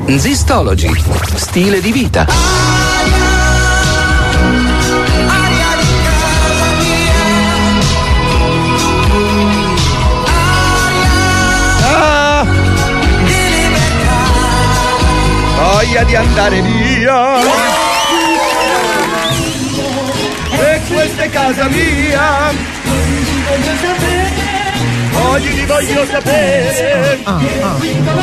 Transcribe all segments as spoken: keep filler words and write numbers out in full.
Zistology, stile di vita. Ah, voglia di andare via. E questa è casa mia. Oggi ti voglio sapere. Ah, ah.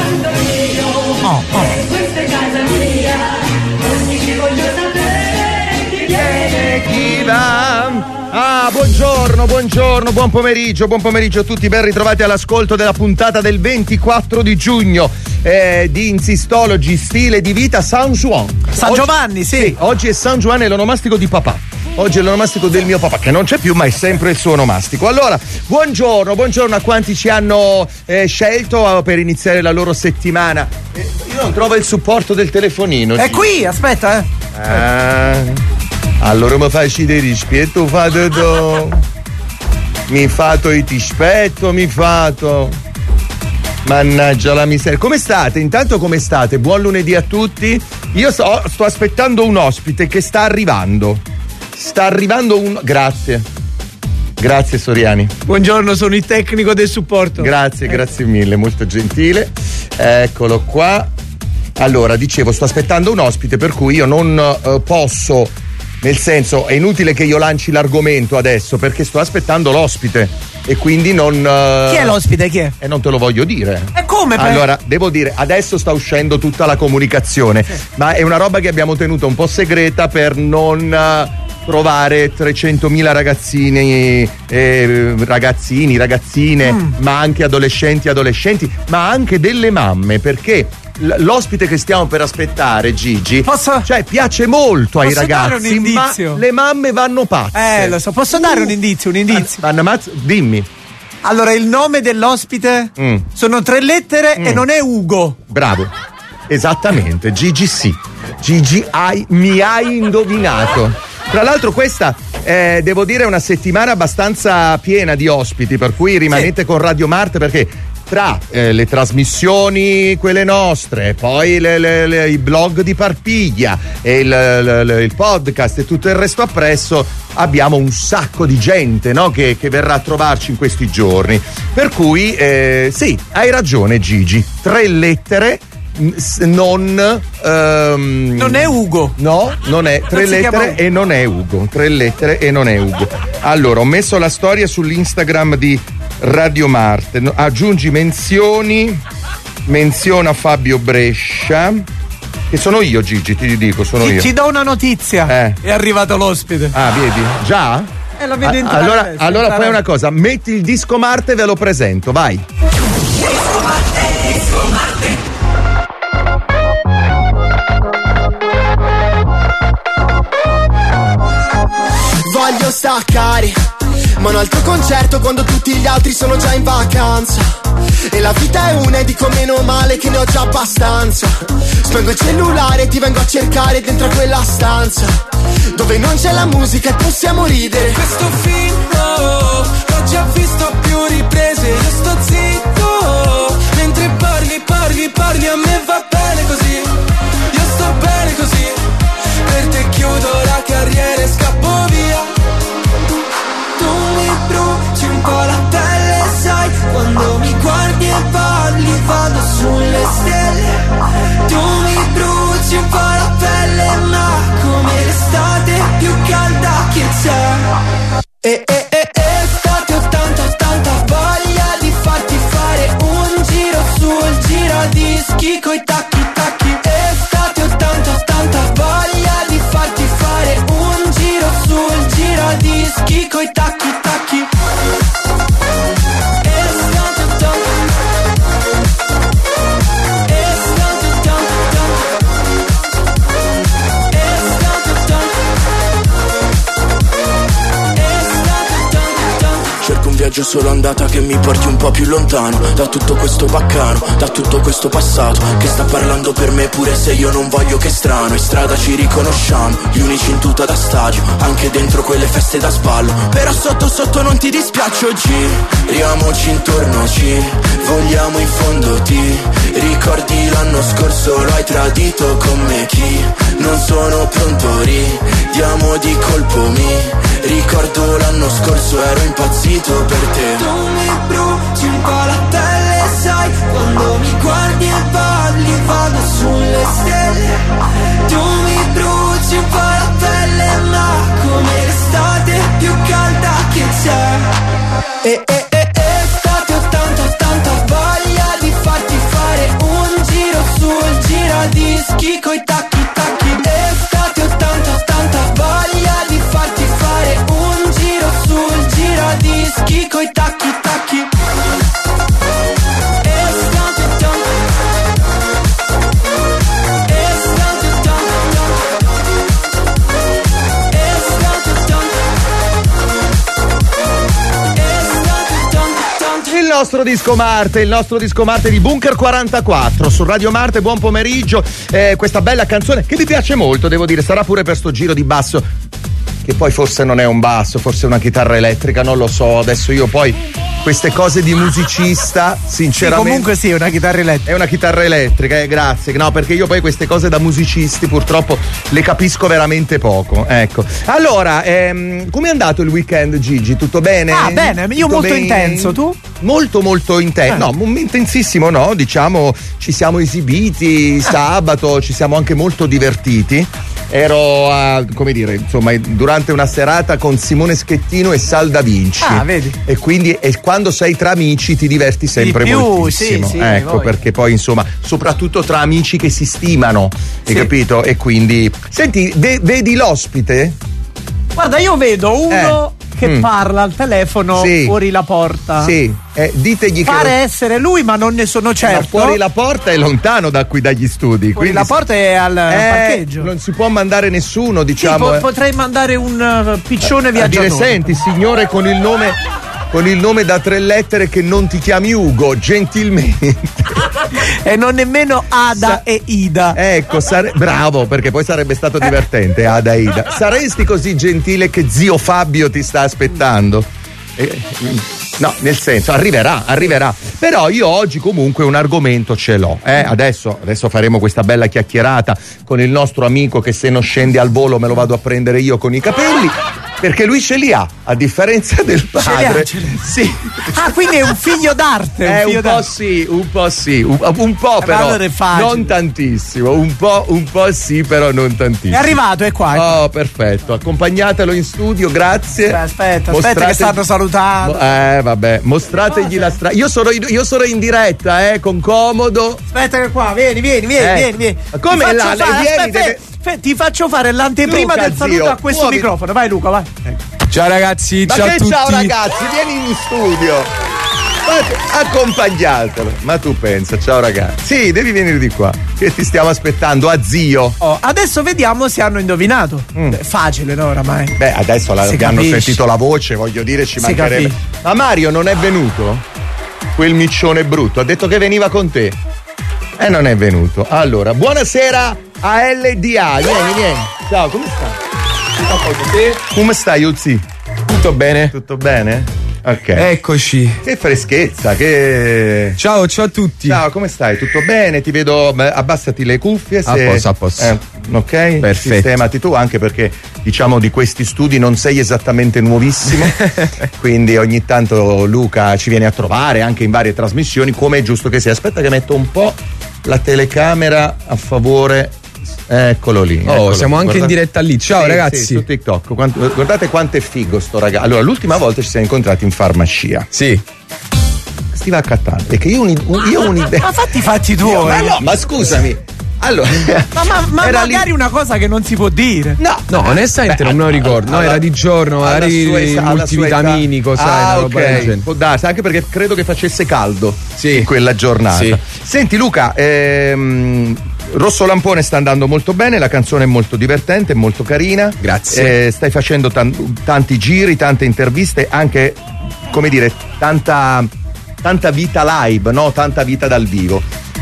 Oh, oh. Questa è casa mia. Oggi ti voglio sapere chi viene, chi va. Ah, buongiorno, buongiorno, buon pomeriggio, buon pomeriggio a tutti, ben ritrovati all'ascolto della puntata del ventiquattro di giugno eh, di Insistology, stile di vita San Juan. San oggi, Giovanni, sì. sì. Oggi è San Juan, è l'onomastico di papà. Oggi è l'onomastico del mio papà, che non c'è più, ma è sempre il suo onomastico. Allora, buongiorno, buongiorno a quanti ci hanno eh, scelto per iniziare la loro settimana. Eh, io non trovo il supporto del telefonino. È qui, aspetta, eh. Ah, allora mi facci dei rispetto, fate do. Mi fato i tispetto, mi fato. Mannaggia la miseria. Come state? Intanto come state? Buon lunedì a tutti. Io sto, sto aspettando un ospite che sta arrivando. Sta arrivando un... Grazie. Grazie Soriani. Buongiorno, sono il tecnico del supporto. Grazie, eh. grazie mille, molto gentile. Eccolo qua. Allora, dicevo, sto aspettando un ospite, per cui io non uh, posso, nel senso, è inutile che io lanci l'argomento adesso, perché sto aspettando l'ospite e quindi non... Uh, chi è l'ospite? Chi è? E non te lo voglio dire. E come? Per... Allora, devo dire, adesso sta uscendo tutta la comunicazione, sì. Ma è una roba che abbiamo tenuto un po' segreta per non... Uh, trovare trecentomila ragazzini, eh, ragazzini, ragazzine, mm. ma anche adolescenti, adolescenti, ma anche delle mamme, perché l'ospite che stiamo per aspettare, Gigi, posso? Cioè piace molto ai posso ragazzi, dare un indizio? Ma le mamme vanno pazze. Eh, lo so, posso dare un indizio, un indizio? Vanno mazz- dimmi. Allora, il nome dell'ospite mm. sono tre lettere mm. e non è Ugo. Bravo. Esattamente, Gigi sì. Gigi hai, mi hai indovinato. Tra l'altro questa, eh, devo dire, è una settimana abbastanza piena di ospiti, per cui rimanete sì. con Radio Marte, perché tra eh, le trasmissioni, quelle nostre, poi le, le, le, i blog di Parpiglia e il, il, il podcast e tutto il resto appresso, abbiamo un sacco di gente, no, che, che verrà a trovarci in questi giorni. Per cui, eh, sì, hai ragione Gigi, tre lettere. Non um, non è Ugo. No, non è tre lettere chiama... e non è Ugo. Tre lettere e non è Ugo. Allora, ho messo la storia sull'Instagram di Radio Marte. Aggiungi menzioni. Menziona Fabio Brescia. Che sono io, Gigi, ti dico, sono ci, io. Ci do una notizia. Eh. È arrivato l'ospite. Ah, vedi? Già? Eh, lo vedo in A- allora, allora fai una cosa, metti il disco Marte e ve lo presento, vai. Disco Marte, disco Marte. Voglio staccare, ma un altro concerto quando tutti gli altri sono già in vacanza. E la vita è una e dico meno male che ne ho già abbastanza. Spengo il cellulare e ti vengo a cercare dentro a quella stanza dove non c'è la musica e possiamo ridere. Questo film oh, l'ho già visto a più riprese. Io sto zitto mentre parli, parli, parli. A me va bene così, io sto bene così. Per te chiudo la carriera e scappo via. Tu mi bruci un po' la pelle, sai, quando mi guardi e parli vado sulle stelle. Tu mi bruci un po' la pelle, ma come l'estate più calda che c'è. E e e estate ottanta ottanta, voglia di farti fare un giro sul giradischi coi tacchi tacchi. Estate ottanta ottanta, voglia di farti fare un giro sul giradischi coi tacchi tacchi. Estate ottanta, estate ottanta, estate ottanta, estate ottanta. viaggio solo andata che mi porti un po' più lontano da tutto questo baccano, da tutto questo passato che sta parlando per me pure se io non voglio. Che strano, in strada ci riconosciamo, gli unici in tuta da stadio, anche dentro quelle feste da sballo. Però sotto sotto non ti dispiace, giriamoci intorno, ci vogliamo in fondo. Ti ricordi l'anno scorso, lo hai tradito con me. Chi non sono pronto, ridiamo di colpo. Mi ricordo l'anno scorso, ero impazzito per te. Tu mi bruci un po' la pelle, sai, quando mi guardi e parli vado sulle stelle. Tu mi bruci un po' la pelle, ma come l'estate più calda che c'è. E e e estate ho tanta tanta voglia di farti fare un giro sul giradischi coi tacchi tacchi. Estate ho tanta tanta voglia di farti fare un giro sul giradischi coi tacchi tacchi. Il nostro disco Marte, il nostro disco Marte di Bunker quarantaquattro su Radio Marte. Buon pomeriggio, eh, questa bella canzone che mi piace molto, devo dire, sarà pure per sto giro di basso, che poi forse non è un basso, forse è una chitarra elettrica, non lo so, adesso io poi queste cose di musicista sinceramente. Sì, comunque sì, è una chitarra elettrica. È una chitarra elettrica, eh, grazie. No, perché io poi queste cose da musicisti purtroppo le capisco veramente poco. Ecco. Allora, ehm, come è andato il weekend, Gigi? Tutto bene? Ah, bene, io Tutto molto bene? intenso, tu? Molto molto intenso, Eh. no, intensissimo no, diciamo ci siamo esibiti sabato, ci siamo anche molto divertiti. Ero a, come dire, insomma, durante una serata con Simone Schettino e Sal Da Vinci. Ah, vedi. E quindi e quando sei tra amici ti diverti sempre Di più, moltissimo. sì, sì, ecco, voi. perché poi insomma, soprattutto tra amici che si stimano, hai Sì. capito? E quindi senti, ve- vedi l'ospite? Guarda, io vedo uno che Mm. parla al telefono Sì. fuori la porta. Sì, eh, ditegli Pare che essere lui, ma non ne sono ma certo. fuori la porta è lontano da qui dagli studi. Fuori quindi la porta è al Eh, parcheggio. non si può mandare nessuno, Sì, diciamo. po- eh. potrei mandare un uh, piccione a viaggiatore. dire, senti, signore con il nome con il nome da tre lettere, che non ti chiami Ugo, gentilmente. E non nemmeno Ada Sa- e Ida. Ecco, sare- bravo, perché poi sarebbe stato divertente, Ada e Ida. Saresti così gentile che zio Fabio ti sta aspettando? Eh, no, nel senso, arriverà, arriverà. Però io oggi comunque un argomento ce l'ho. Eh? Adesso, adesso faremo questa bella chiacchierata con il nostro amico che se non scende al volo me lo vado a prendere io con i capelli. Perché lui ce li ha, a differenza del li ha, padre. ce li ha. Sì. Ah, quindi è un figlio d'arte. Eh, figlio un po' d'arte. sì, un po' sì, un, un po' Eh, però allora è facile. non tantissimo, un po', un po' sì, però non tantissimo. È arrivato, è qua. Oh, perfetto, accompagnatelo in studio, grazie. Aspetta, aspetta, Mostrate- che stanno salutando. Eh, vabbè, mostrategli la strada. Io sono in, io sono in diretta, eh, con comodo. Aspetta che qua, vieni, vieni, vieni, Eh. vieni, vieni. Ma come Ti là? faccio Lei fare- vieni, aspetta, deve- aspetta, ti faccio fare l'anteprima Luca, del saluto zio, a questo muoviti. microfono. Vai Luca, vai. Ciao ragazzi, Ma ciao che a tutti. ciao ragazzi, vieni in studio. Ma- Accompagnatelo. Ma tu pensa, ciao ragazzi. Sì, devi venire di qua, che ti stiamo aspettando a zio. Oh, adesso vediamo se hanno indovinato. Mm. È facile, no, oramai. Beh, adesso la- Si abbiamo capisce. sentito la voce, voglio dire, ci Si mancherebbe. capisce. Ma Mario non è venuto? Quel miccione brutto, ha detto che veniva con te. E non è venuto. Allora, buonasera a L D A. Vieni, vieni. Ciao, come stai? Come stai, Uzzi? Tutto bene? Tutto bene? Ok. Eccoci. Che freschezza, che. Ciao, ciao a tutti. Ciao, come stai? Tutto bene? Ti vedo. beh, Abbassati le cuffie. Se... A posto, a posto. Eh, ok? Perfetto. Sistemati tu, anche perché diciamo di questi studi non sei esattamente nuovissimo. Quindi ogni tanto Luca ci viene a trovare anche in varie trasmissioni, come è giusto che sia. Aspetta che metto un po' la telecamera a favore. Eccolo lì. Oh, eccolo. siamo anche Guarda- in diretta lì. Ciao Sì, ragazzi. sì, su TikTok. Quanto- guardate quanto è figo sto ragazzo. Allora, l'ultima volta ci siamo incontrati in farmacia. Sì. Ti va accattando. Perché io, un, un- io ho un'idea. Ma fatti i fatti tuoi. Ma no, ma scusami. Allora, Ma, ma- ma era lì- magari una cosa che non si può dire. No, No, onestamente Beh, non me lo ricordo. No, alla- era di giorno, alla magari sua i età- alla sua multivitaminico, età. sai, Ah, una roba ok. del genere. Può darsi, anche perché credo che facesse caldo Sì. in quella giornata. Sì. Senti Luca, ehm, Rosso Lampone sta andando molto bene, la canzone è molto divertente, è molto carina. Grazie. Eh, stai facendo tan- tanti giri, tante interviste, anche come dire, tanta, tanta vita live, no? Tanta vita dal vivo.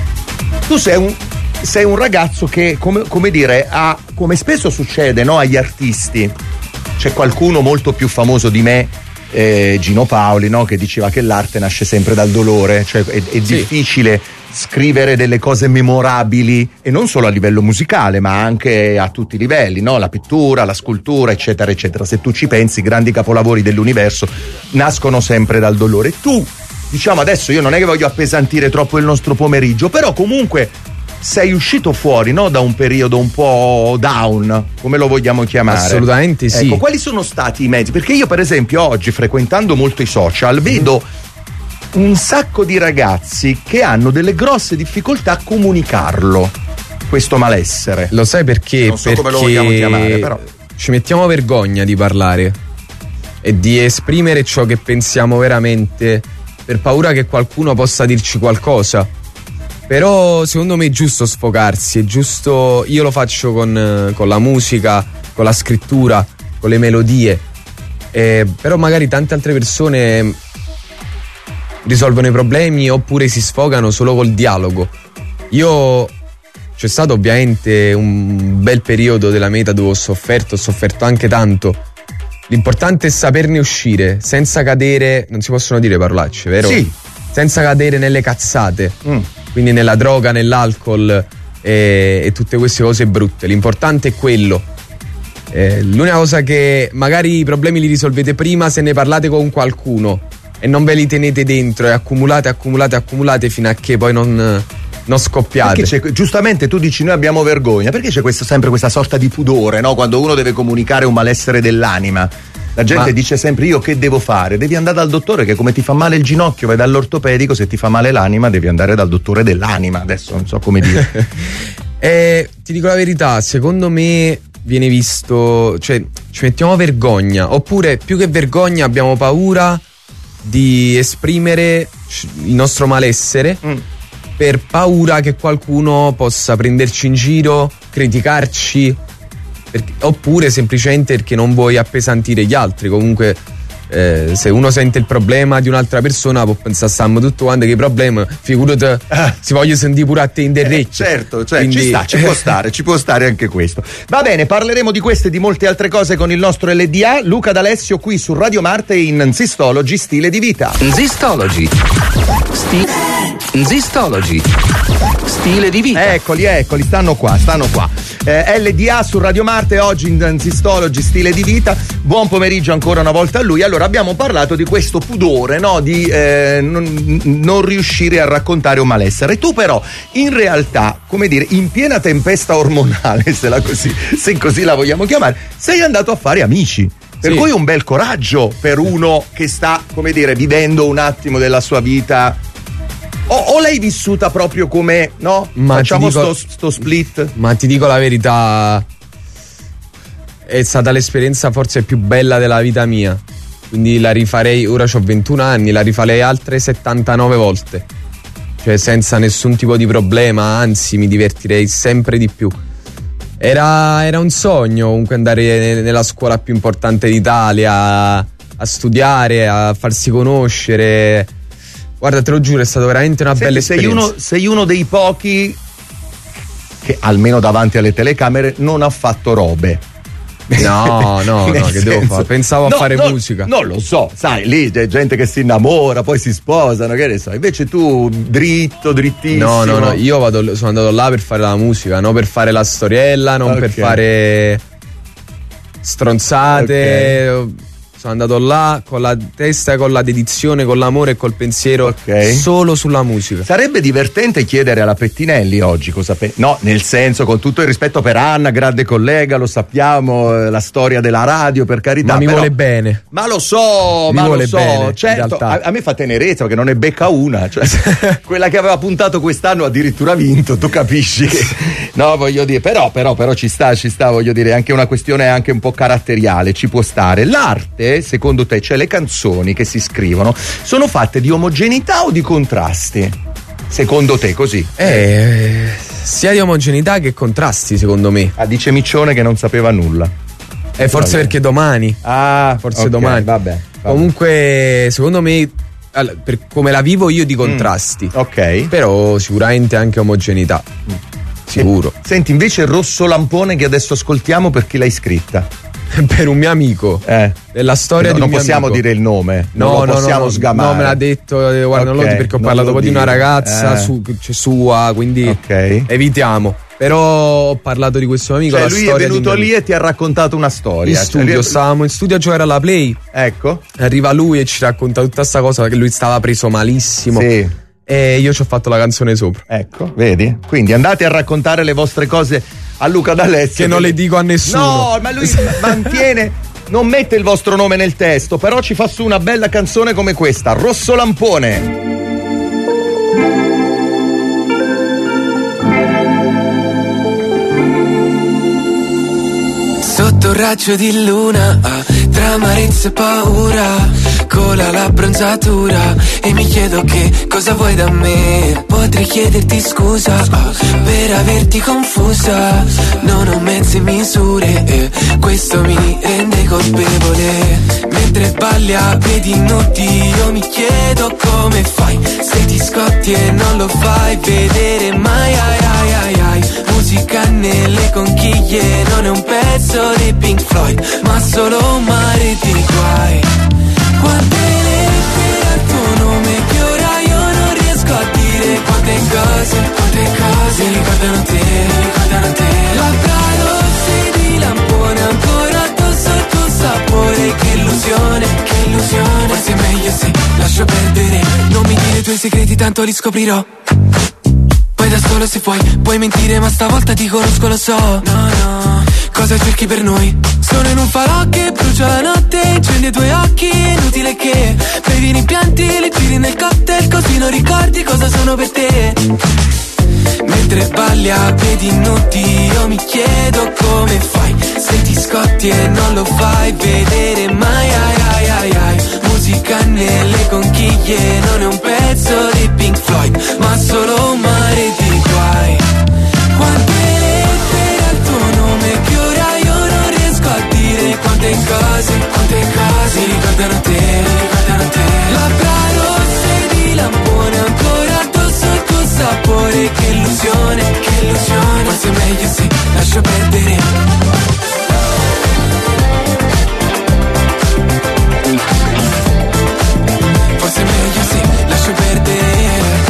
Tu sei un, sei un ragazzo che, come, come dire, ha, come spesso succede, no? Agli artisti, c'è qualcuno molto più famoso di me, eh, Gino Paoli, no? Che diceva che l'arte nasce sempre dal dolore, cioè è, è sì. difficile scrivere delle cose memorabili, e non solo a livello musicale ma anche a tutti i livelli, no? La pittura, la scultura, eccetera eccetera. Se tu ci pensi, i grandi capolavori dell'universo nascono sempre dal dolore. Tu, diciamo, adesso io non è che voglio appesantire troppo il nostro pomeriggio, però comunque sei uscito fuori, no? Da un periodo un po' down, come lo vogliamo chiamare. Assolutamente sì. Ecco, quali sono stati i mezzi? Perché io per esempio oggi, frequentando molto i social, vedo un sacco di ragazzi che hanno delle grosse difficoltà a comunicarlo, questo malessere. Lo sai perché? Non so perché come lo vogliamo chiamare, però ci mettiamo vergogna di parlare e di esprimere ciò che pensiamo veramente, per paura che qualcuno possa dirci qualcosa. Però secondo me è giusto sfogarsi, è giusto. Io lo faccio con, con la musica, con la scrittura, con le melodie, eh, però magari tante altre persone risolvono i problemi oppure si sfogano solo col dialogo. Io, c'è stato ovviamente un bel periodo della mia vita dove ho sofferto, ho sofferto anche tanto. L'importante è saperne uscire senza cadere, non si possono dire parolacce, vero? Sì. Senza cadere nelle cazzate, mm. quindi nella droga, nell'alcol e, e tutte queste cose brutte. L'importante è quello. Eh, l'unica cosa che magari i problemi li risolvete prima se ne parlate con qualcuno e non ve li tenete dentro e accumulate, accumulate, accumulate fino a che poi non, non scoppiate. Perché c'è, giustamente tu dici noi abbiamo vergogna, perché c'è questo, sempre questa sorta di pudore, no? Quando uno deve comunicare un malessere dell'anima. La gente Ma... dice sempre io che devo fare? Devi andare dal dottore, che come ti fa male il ginocchio vai dall'ortopedico, se ti fa male l'anima devi andare dal dottore dell'anima. Adesso non so come dire. eh, ti dico la verità, secondo me viene visto, cioè ci mettiamo vergogna, oppure più che vergogna abbiamo paura di esprimere il nostro malessere mm. per paura che qualcuno possa prenderci in giro, criticarci, perché, oppure semplicemente perché non vuoi appesantire gli altri. Comunque eh, se uno sente il problema di un'altra persona può pensare stiamo tutto quanto che problema, figurati ah. si voglio sentire pure a te in derreccio. Eh, certo, cioè Quindi... ci sta, ci può stare, ci può stare anche questo. Va bene, parleremo di queste e di molte altre cose con il nostro L D A, Luca D'Alessio, qui su Radio Marte in Nzistology, stile di vita. Nzistology. Sti- Nzistology. Stile di vita. Eccoli, eccoli, stanno qua, stanno qua. Eh, L D A su Radio Marte oggi in Nzistology, stile di vita. Buon pomeriggio ancora una volta a lui. Allora, abbiamo parlato di questo pudore, no? Di eh, non, non riuscire a raccontare un malessere. Tu però, in realtà, come dire, in piena tempesta ormonale, se, la così, se così la vogliamo chiamare, sei andato a fare amici. Per sì. cui un bel coraggio per uno che sta, come dire, vivendo un attimo della sua vita. O, o l'hai vissuta proprio come, no? Ma Facciamo dico, sto, sto split. Ma ti dico la verità, è stata l'esperienza forse più bella della vita mia. Quindi la rifarei, ora ho ventuno anni, la rifarei altre settantanove volte. Cioè senza nessun tipo di problema, anzi mi divertirei sempre di più. Era, era un sogno comunque andare nella scuola più importante d'Italia, a studiare, a farsi conoscere. Guarda, te lo giuro, è stata veramente una Senti, bella sei esperienza. uno, sei uno dei pochi che, almeno davanti alle telecamere, non ha fatto robe. No, no, no, che devo fare? Pensavo no, a fare no, musica. Non lo so, sai, lì c'è gente che si innamora, poi si sposano, che ne so. Invece tu, dritto, drittissimo. No, no, no, io vado, sono andato là per fare la musica, non per fare la storiella, non okay. per fare stronzate. Okay. Sono andato là con la testa, con la dedizione, con l'amore e col pensiero okay. solo sulla musica. Sarebbe divertente chiedere alla Pettinelli oggi cosa pensa. No, nel senso, con tutto il rispetto per Anna, grande collega, lo sappiamo, la storia della radio, per carità. Ma mi però, vuole bene. Ma lo so, mi ma vuole lo so. Bene, certo, a, a me fa tenerezza perché non ne becca una. Cioè, quella che aveva puntato quest'anno addirittura vinto, tu capisci che. No, voglio dire, però, però, però ci sta, ci sta, voglio dire, è anche una questione anche un po' caratteriale, ci può stare. L'arte, secondo te, cioè le canzoni che si scrivono, sono fatte di omogeneità o di contrasti? Secondo te, così? Eh, sia di omogeneità che contrasti, secondo me. Ah, dice Miccione che non sapeva nulla. Eh, forse vabbè. Perché domani. Ah, forse okay, domani. Vabbè. Comunque, secondo me, allora, per come la vivo io, di contrasti. Mm, ok. Però sicuramente anche omogeneità. Mm. Sicuro. Senti, invece Rosso Lampone che adesso ascoltiamo, per chi l'hai scritta? Per un mio amico. Eh. È la storia no, di un non mio possiamo amico. dire il nome. No, non lo no, possiamo no, sgamare. No, me l'ha detto, eh, guarda, non lo Ok, dico perché ho non parlato lo poi di una dire. ragazza Eh. su, cioè, sua, quindi Ok. evitiamo. Però ho parlato di questo mio amico. Cioè la lui è storia di venuto un mio lì amico. e ti ha raccontato una storia. In Cioè, studio, lui è- stavamo in studio a giocare alla Play. Ecco. Arriva lui e ci racconta tutta sta cosa, che lui stava preso malissimo. Sì. E io ci ho fatto la canzone sopra. Ecco, vedi? Quindi andate a raccontare le vostre cose a Luca D'Alessio. Che non le dico a nessuno. No, ma lui mantiene, non mette il vostro nome nel testo, però ci fa su una bella canzone come questa, Rosso Lampone. Sotto un raggio di luna, ah, tra amarezza e paura, cola la bronzatura e mi chiedo che cosa vuoi da me. Potrei chiederti scusa ah, per averti confusa, non ho mezze misure e questo mi rende colpevole. Mentre balli a piedi nudi io mi chiedo come fai, se ti scotti e non lo fai vedere mai. Ai ai ai ai, musica nelle conchiglie, non è un pezzo di Pink Floyd, ma solo un mare di guai. Quante lettere al tuo nome che ora io non riesco a dire. Quante cose, quante cose mi ricordano te, mi ricordano te. Labbra rosse di lampone, ancora addosso il tuo sapore. Che illusione, che illusione. Forse è meglio se lascio perdere. Non mi dire i tuoi segreti, tanto li scoprirò. Poi da solo se vuoi, puoi mentire ma stavolta ti conosco, lo so. No, no, cosa cerchi per noi? Sono in un falò che brucia la notte, incendi i tuoi occhi, inutile che bevi in impianti, li giri nel cocktail, così non ricordi cosa sono per te. Mentre balli a piedi nudi io mi chiedo come fai, se ti scotti e non lo fai vedere mai. Ai ai ai ai, musica nelle conchiglie, non è un pezzo di Pink Floyd, ma solo un mare di guai. Quante lettere al tuo nome che ora io non riesco a dire. Quante cose, quante cose mi ricordano te, mi ricordano te. Labbra rosse di lampone, ancora addosso il tuo sapore. Che illusione, che illusione. Forse è meglio se lascio perdere. Forse è meglio se lascio perdere.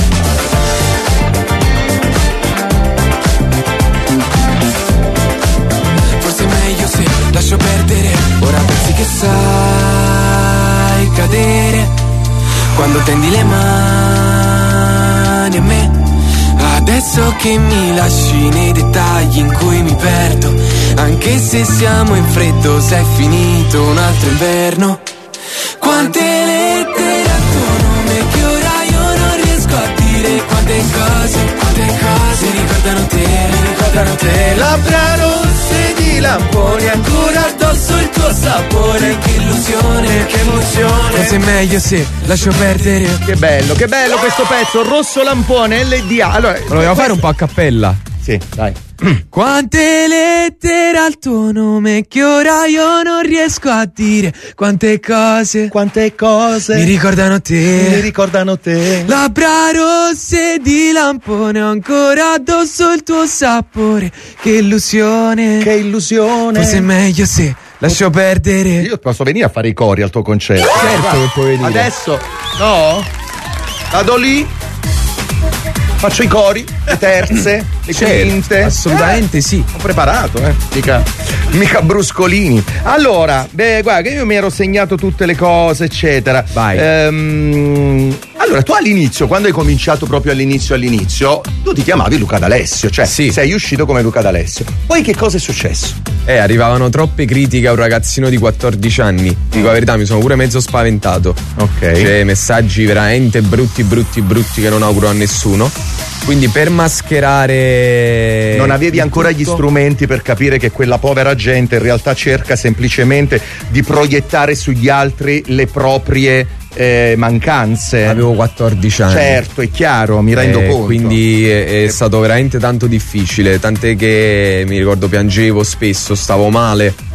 Forse è meglio se lascio perdere. Ora pensi che sai cadere quando tendi le mani a me. Adesso che mi lasci nei dettagli in cui mi perdo, anche se siamo in freddo, se è finito un altro inverno. Quante lettere al tuo nome che ora io non riesco a dire. Quante cose, quante cose mi ricordano te, mi ricordano te. Labbra rosse di lamponi, ancora addosso il tuo sapore. Che illusione, che emozione. Forse è meglio se lascio perdere. Che bello, che bello questo pezzo, Rosso Lampone, L D A. Allora, Lo vogliamo fare un po' a cappella? Sì, dai. Quante lettere al tuo nome che ora io non riesco a dire. Quante cose, Quante cose mi ricordano te, mi ricordano te. labbra rosse di lampone, ancora addosso il tuo sapore. Che illusione, Che illusione. forse è meglio se lascio perdere. Io posso venire a fare i cori al tuo concerto. Certo che puoi venire. Adesso, no? Vado lì, faccio i cori, le terze, le Certo, quinte. assolutamente Eh, sì. Ho preparato, eh. Mica, mica bruscolini. Allora, beh, guarda, che io mi ero segnato tutte le cose, eccetera. Vai. Ehm, allora, tu all'inizio, quando hai cominciato proprio all'inizio, all'inizio, tu ti chiamavi Luca D'Alessio, cioè Sì. sei uscito come Luca D'Alessio. Poi che cosa è successo? Eh, arrivavano troppe critiche a un ragazzino di quattordici anni. Dico la verità, mi sono pure mezzo spaventato. Ok. Cioè, messaggi veramente brutti, brutti, brutti che non auguro a nessuno. Quindi per mascherare. Non avevi ancora gli tutto, strumenti per capire che quella povera gente in realtà cerca semplicemente di proiettare sugli altri le proprie eh, mancanze. Avevo quattordici anni. Certo, è chiaro, mi rendo Eh, conto. Quindi è, è stato veramente tanto difficile. Tant'è che mi ricordo piangevo spesso, stavo male.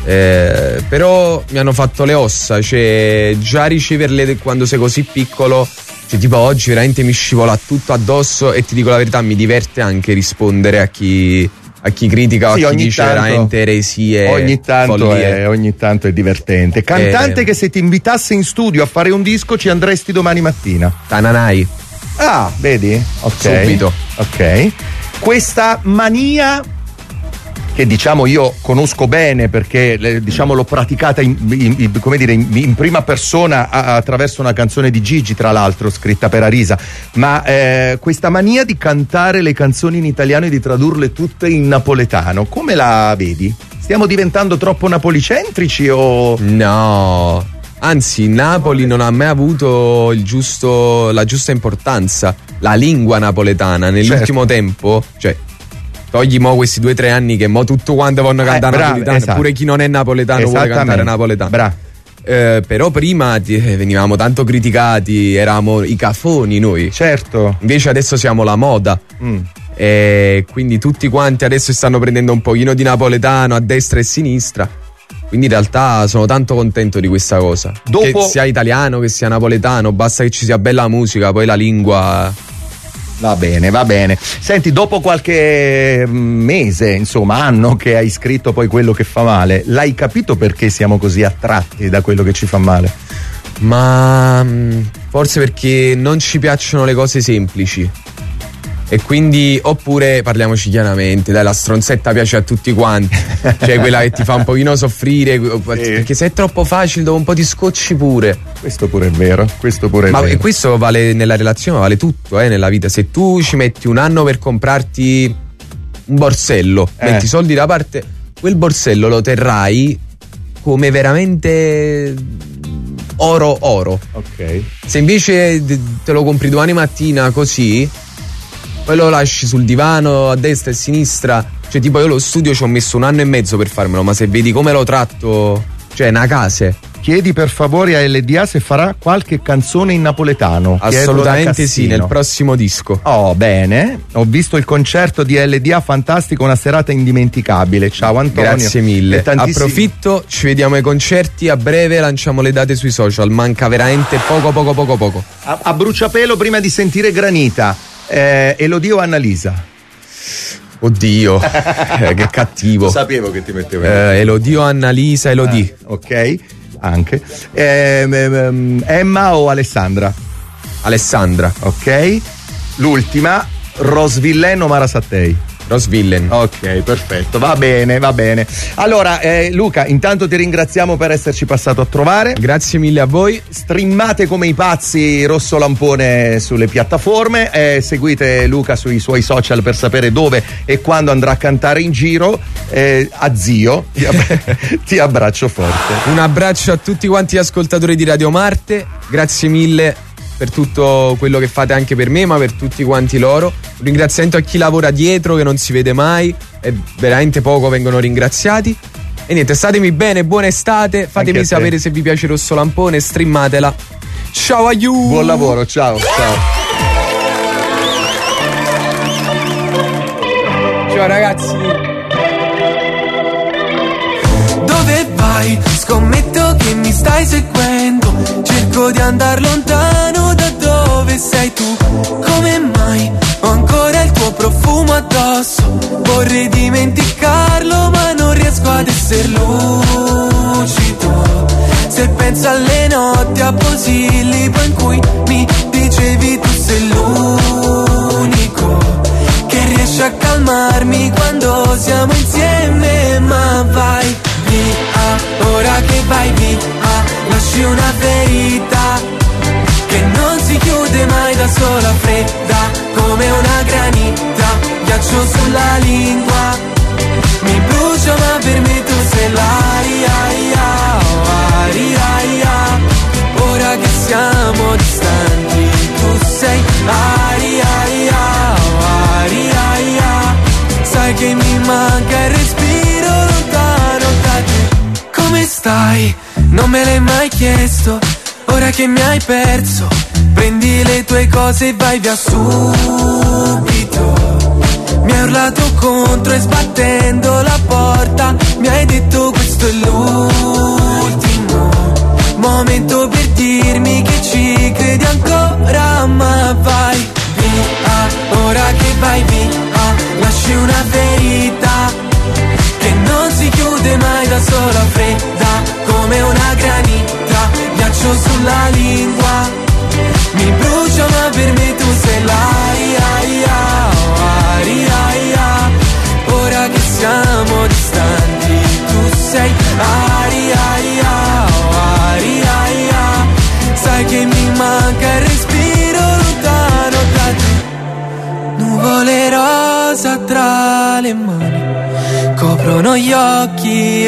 Eh, però mi hanno fatto le ossa, cioè già riceverle quando sei così piccolo, cioè tipo oggi veramente mi scivola tutto addosso, e ti dico la verità, mi diverte anche rispondere a chi, a chi critica o sì, a chi dice tanto, veramente eresie, ogni tanto, è, ogni tanto è divertente. Cantante eh, che se ti invitasse in studio a fare un disco ci andresti domani mattina? Tananai. Ah, vedi? Ok. Subito. Ok. Questa mania che diciamo io conosco bene perché diciamo l'ho praticata in, in, in, come dire, in, in prima persona a, attraverso una canzone di Gigi, tra l'altro scritta per Arisa, ma eh, questa mania di cantare le canzoni in italiano e di tradurle tutte in napoletano, come la vedi? Stiamo diventando troppo napolicentrici o... No, anzi Napoli non ha mai avuto il giusto, la giusta importanza, la lingua napoletana nell'ultimo certo. tempo, cioè togli mo questi due o tre anni che mo tutto quanto vanno a cantare eh, napoletano, esatto. Pure chi non è napoletano vuole cantare napoletano. Bravo. Eh, però prima eh, venivamo tanto criticati, eravamo i cafoni noi. Certo. Invece adesso siamo la moda. Mm. E quindi tutti quanti adesso stanno prendendo un pochino di napoletano a destra e a sinistra. Quindi in realtà sono tanto contento di questa cosa. Dopo... Che sia italiano, che sia napoletano, basta che ci sia bella musica, poi la lingua... Va bene, va bene. Senti, dopo qualche mese, insomma, anno che hai scritto poi quello che fa male, l'hai capito perché siamo così attratti da quello che ci fa male? Ma forse perché non ci piacciono le cose semplici. E quindi, oppure parliamoci chiaramente, dai, la stronzetta piace a tutti quanti, cioè quella che ti fa un pochino soffrire, sì. Perché se è troppo facile dopo un po' ti scocci pure. Questo pure è vero, questo pure è ma vero. Ma questo vale nella relazione, vale tutto, eh, nella vita. Se tu ci metti un anno per comprarti un borsello, eh. metti soldi da parte, quel borsello lo terrai come veramente oro oro. Ok. Se invece te lo compri domani mattina così, poi lo lasci sul divano a destra e a sinistra, cioè tipo io lo studio ci ho messo un anno e mezzo per farmelo, ma se vedi come lo tratto, cioè una case. Chiedi per favore a L D A se farà qualche canzone in napoletano. Assolutamente sì, nel prossimo disco. Oh, bene. Ho visto il concerto di L D A, fantastico, una serata indimenticabile. Ciao Antonio. Grazie mille. Tantissimi... Approfitto, ci vediamo ai concerti a breve, lanciamo le date sui social, manca veramente poco poco poco poco. A, a bruciapelo, prima di sentire Granita, eh, Elodie o Annalisa? Oddio, eh, che cattivo. Lo sapevo che ti mettevo in eh, Elodie o Annalisa, Elodie. Ah, ok. Anche eh, Emma o Alessandra? Alessandra. Ok. L'ultima, Rosvillen o Mara Sattei? Rosvillen. Ok, perfetto, va bene, va bene. Allora eh, Luca, intanto ti ringraziamo per esserci passato a trovare. Grazie mille a voi. Streamate come i pazzi Rosso Lampone sulle piattaforme, eh, seguite Luca sui suoi social per sapere dove e quando andrà a cantare in giro. eh, a zio ti, ab- ti abbraccio forte. Un abbraccio a tutti quanti gli ascoltatori di Radio Marte, grazie mille per tutto quello che fate anche per me, ma per tutti quanti loro. Un ringraziamento a chi lavora dietro, che non si vede mai e veramente poco vengono ringraziati. E niente, statemi bene, buona estate, fatemi sapere se vi piace Rosso Lampone, streamatela. Ciao aiuto. Buon lavoro, ciao, ciao. Ciao ragazzi. Dove vai? Scommetto che mi stai seguendo. Cerco di andare lontano da dove sei tu. Come mai ho ancora il tuo profumo addosso? Vorrei dimenticarlo ma non riesco ad essere lucido. Se penso alle notti a Posillipo in cui mi dicevi tu sei l'unico che riesce a calmarmi quando siamo insieme. Ma vai via, ora che vai via, lasci una ferita che non si chiude mai da sola, fredda come una granita, ghiaccio sulla lingua, mi brucia ma per me tu sei l'aria, aria, aria. Ora che siamo distanti tu sei aria, aria, aria. Sai che mi manca il respiro lontano da te. Come stai? Non me l'hai mai chiesto. Ora che mi hai perso, prendi le tue cose e vai via subito. Mi hai urlato contro e sbattendo la porta mi hai detto questo è l'ultimo momento per dirmi che ci credi ancora, ma vai via, ora che vai via, lasci una ferita che non si chiude mai da sola, fredda come una granita, ghiaccio sulla lingua, mi brucia ma per me tu sei l'aria, aria, aria, ora che siamo distanti tu sei aria, aria, aria, aria, sai che mi manca il respiro lontano da te, nuvole rosa tra le mani, coprono gli occhi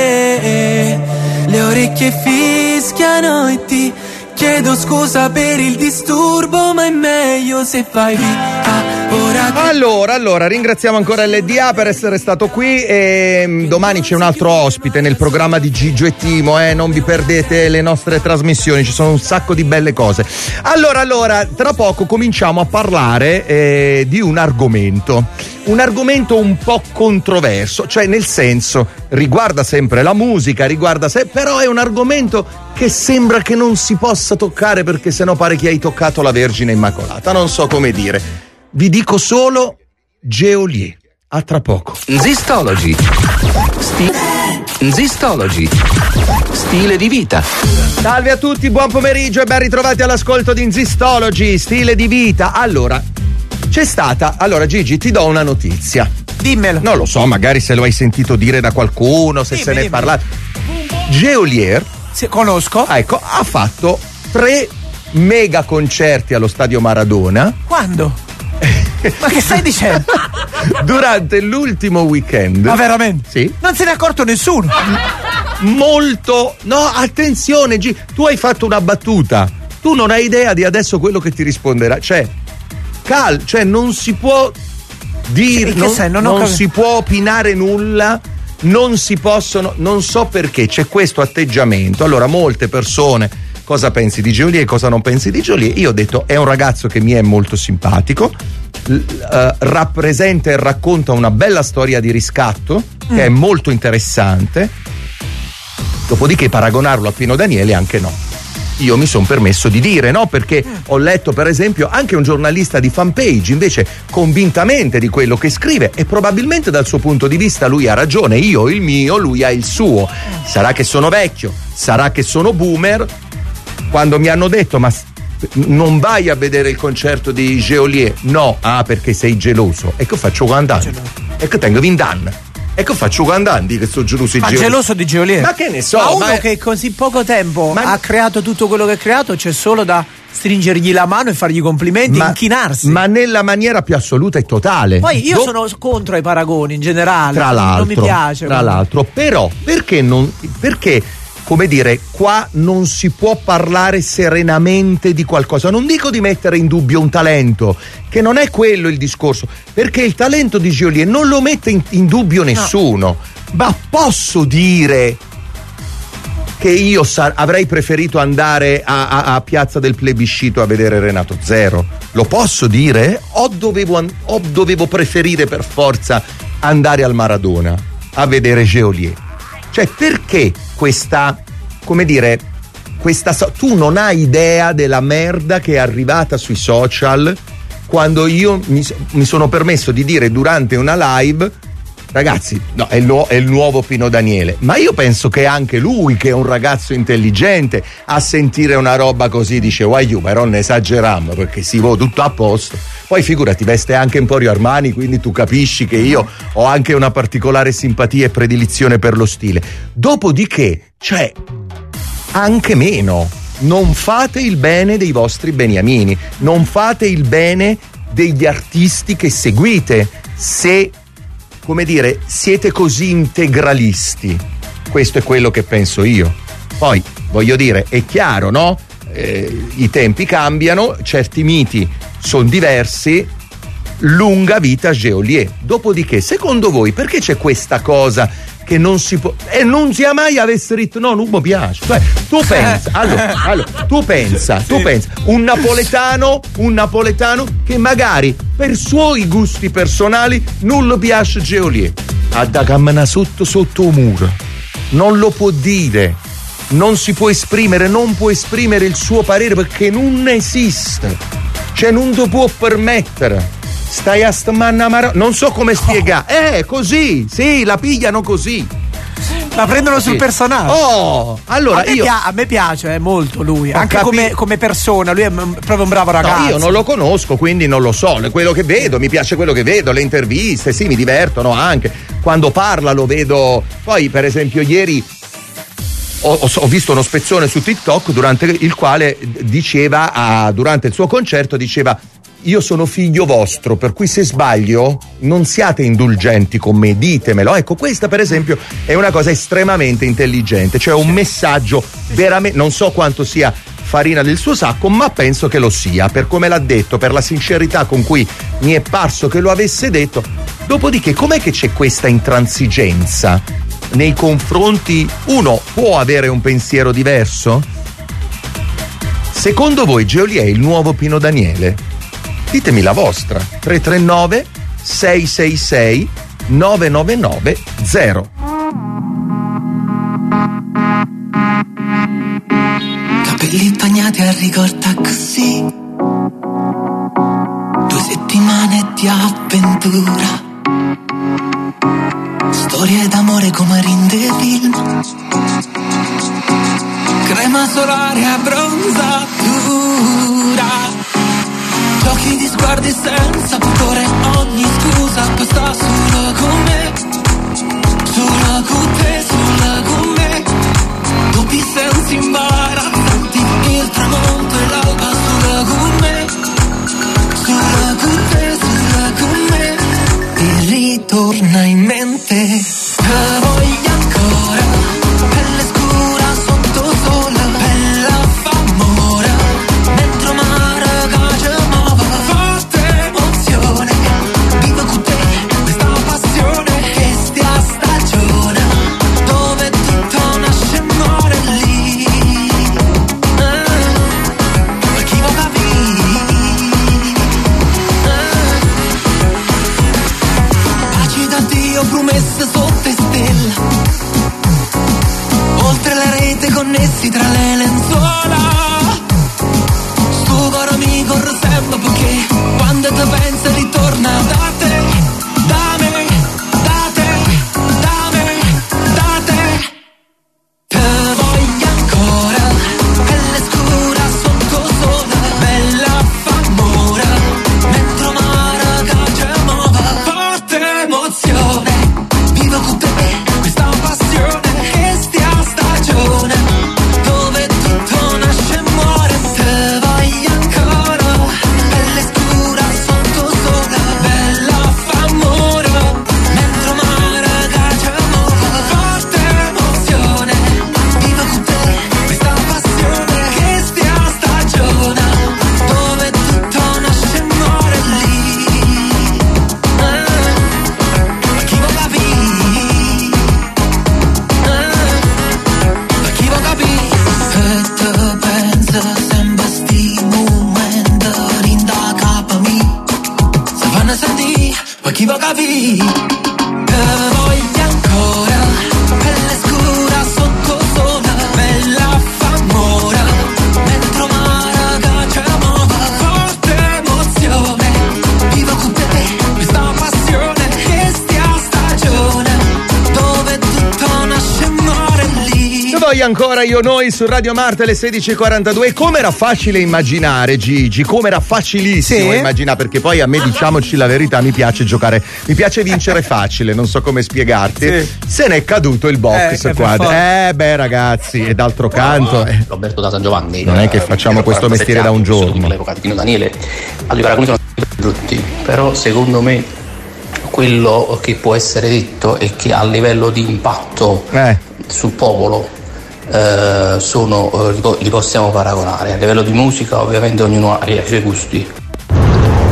e le orecchie fischiano e ti chiedo scusa per il disturbo, ma è meglio se fai via. Ora che... Allora, allora, ringraziamo ancora L D A per essere stato qui e domani c'è un altro ospite nel programma di Gigio e Timo, eh, non vi perdete le nostre trasmissioni, ci sono un sacco di belle cose. Allora, allora, tra poco cominciamo a parlare eh, di un argomento, un argomento un po' controverso, cioè nel senso riguarda sempre la musica, riguarda se, però è un argomento che sembra che non si possa toccare perché sennò pare che hai toccato la Vergine Immacolata, non so come dire. Vi dico solo Geolier. A tra poco. Zistology. Sti- Zistology. Stile di vita. Salve a tutti, buon pomeriggio e ben ritrovati all'ascolto di Zistology, stile di vita. Allora, c'è stata, allora Gigi, ti do una notizia. Dimmelo. Non lo so, magari se lo hai sentito dire da qualcuno, se Dimmi, se ne è dimmi. parlato. Geolier, Se conosco. ecco, ha fatto tre mega concerti allo Stadio Maradona Quando? Ma che stai dicendo? durante l'ultimo weekend. Ma veramente? Sì. Non se ne è accorto nessuno. Molto, no, attenzione G, tu hai fatto una battuta, tu non hai idea di adesso quello che ti risponderà, cioè cal, cioè non si può dire, In che non, senso? Non ho non capito. si può opinare nulla, non si possono, non so perché c'è questo atteggiamento. Allora molte persone, cosa pensi di Geolier, cosa non pensi di Geolier? Io ho detto è un ragazzo che mi è molto simpatico, l- uh, rappresenta e racconta una bella storia di riscatto che Mm. è molto interessante. Dopodiché paragonarlo a Pino Daniele anche no. Io mi sono permesso di dire no, perché ho letto per esempio anche un giornalista di Fanpage invece convintamente di quello che scrive e probabilmente dal suo punto di vista lui ha ragione, io ho il mio, lui ha il suo. Sarà che sono vecchio, sarà che sono boomer. Quando mi hanno detto ma non vai a vedere il concerto di Geolier, no, ah perché sei geloso, e che faccio quant'anni? E che tengo vent'anni. E che faccio quant'anni che sto geloso di Ma Geolier? geloso di Geolier? Ma che ne so, Ma uno ma è- che così poco tempo Ma- ha creato tutto quello che ha creato, c'è solo da stringergli la mano e fargli complimenti, ma, inchinarsi. ma nella maniera più assoluta e totale. Poi io Do- sono contro i paragoni in generale. tra l'altro, non mi piace. tra l'altro, però perché non perché come dire, qua non si può parlare serenamente di qualcosa. Non dico di mettere in dubbio un talento, che non è quello il discorso, perché il talento di Geolier non lo mette in, in dubbio nessuno. Ma posso dire che io sa- avrei preferito andare a, a- a Piazza del Plebiscito a vedere Renato Zero? Lo posso dire? O dovevo, an- o dovevo preferire per forza andare al Maradona a vedere Geolier? Cioè, perché questa, come dire, questa so- tu non hai idea della merda che è arrivata sui social quando io mi, mi sono permesso di dire durante una live: ragazzi, no, è il, nu- è il nuovo Pino Daniele. Ma io penso che anche lui, che è un ragazzo intelligente, a sentire una roba così dice guai, però ne esageriamo perché si va tutto a posto. Poi figurati, veste anche Emporio Armani, quindi tu capisci che io ho anche una particolare simpatia e predilizione per lo stile. Dopodiché, cioè, anche meno, non fate il bene dei vostri beniamini, non fate il bene degli artisti che seguite, se, come dire, siete così integralisti. Questo è quello che penso io. Poi, voglio dire, è chiaro, no? Eh, i tempi cambiano, certi miti sono diversi, lunga vita Geolier. Dopodiché, secondo voi, perché c'è questa cosa che non si può e non sia mai avesse detto no, non mi piace. Cioè, tu pensa, allora, allora tu pensa, tu pensa, un napoletano, un napoletano che magari per suoi gusti personali non lo piace Geolier, ha da camminare sotto sotto un muro, non lo può dire, non si può esprimere, non può esprimere il suo parere perché non esiste, cioè non ti può permettere. Stai a stamanna maro- non so come spiegare. Eh, così, sì, la pigliano così. La prendono sul Sì. personale. Oh, allora a me, io pia- a me piace eh, molto lui, Ho anche capi- come, come persona, lui è m- proprio un bravo ragazzo. No, io non lo conosco, quindi non lo so. Quello che vedo, mi piace quello che vedo, le interviste, sì, mi divertono anche. Quando parla lo vedo. Poi, per esempio, ieri ho, ho- ho visto uno spezzone su TikTok durante il quale diceva, a- durante il suo concerto, diceva: io sono figlio vostro, per cui se sbaglio non siate indulgenti con me, ditemelo. Ecco, questa per esempio è una cosa estremamente intelligente, cioè un messaggio veramente, non so quanto sia farina del suo sacco, ma penso che lo sia, per come l'ha detto, per la sincerità con cui mi è parso che lo avesse detto. Dopodiché, com'è che c'è questa intransigenza nei confronti? Uno può avere un pensiero diverso? Secondo voi Geolier è il nuovo Pino Daniele? Ditemi la vostra. Tre tre nove sei sei sei nove nove nove zero. Capelli bagnati a ricorda così, due settimane di avventura, storie d'amore come rinde film, crema solare a bronzatura, giochi di sguardi senza pudore, ogni scusa basta solo con me, solo con te, solo con me, dubbi senza imbarazzanti, il tramonto e l'alba solo con me, solo con te, solo con me, e ritorna in mente, te voglio ancora, pelle scura sotto sole, bella famore, dentro mare che muove, forte emozione, vivo con te, questa passione, che stia stagione, dove tutto nasce e muore lì, ah, ma chi lo capì, ah, paci da Dio promesse sotto stelle, oltre la rete connessi tra le lenzuola, sto coro mi corre sempre perché quando te pensi ritorna da te, da me, da te, da me, da te, te voglio ancora, pelle scura sotto sole, bella famore, dentro mare che muove, forte emozione, vivo con te, questa passione, che stia stagione, dove tutto nasce e muore, te voglio ancora, pelle scura sotto sole, bella famore, dentro mare che muove, forte emozione, vivo con te, questa passione, che stia stagione, dove tutto nasce e muore lì, ah, ma chi lo capì, ah, ma chi lo capì, che te pensa sempre sti momenti rinda capa mi, se fanno sentire, ma chi lo capì, che voglio ancora, pelle scura sotto sole, bella famore, dentro mare che muove, forte emozione, vivo con te, questa passione, che stia stagione, dove tutto nasce e muore lì. E poi ancora io noi su Radio Marte alle sedici e quarantadue. Come era facile immaginare, Gigi, come era facilissimo Sì. immaginare, perché poi a me, diciamoci la verità, mi piace giocare, mi piace vincere facile, non so come spiegarti. Sì. Se n'è caduto il box Eh, che qua. per forza. Eh beh ragazzi, e d'altro canto eh, Roberto da San Giovanni. non è che facciamo questo mestiere da un giorno. All'epoca di Pino Daniele, allora alcuni sono brutti, però secondo me quello che può essere detto è che a livello di impatto Eh. sul popolo eh, sono, eh, li po- li possiamo paragonare. A livello di musica ovviamente ognuno ha i suoi gusti. Io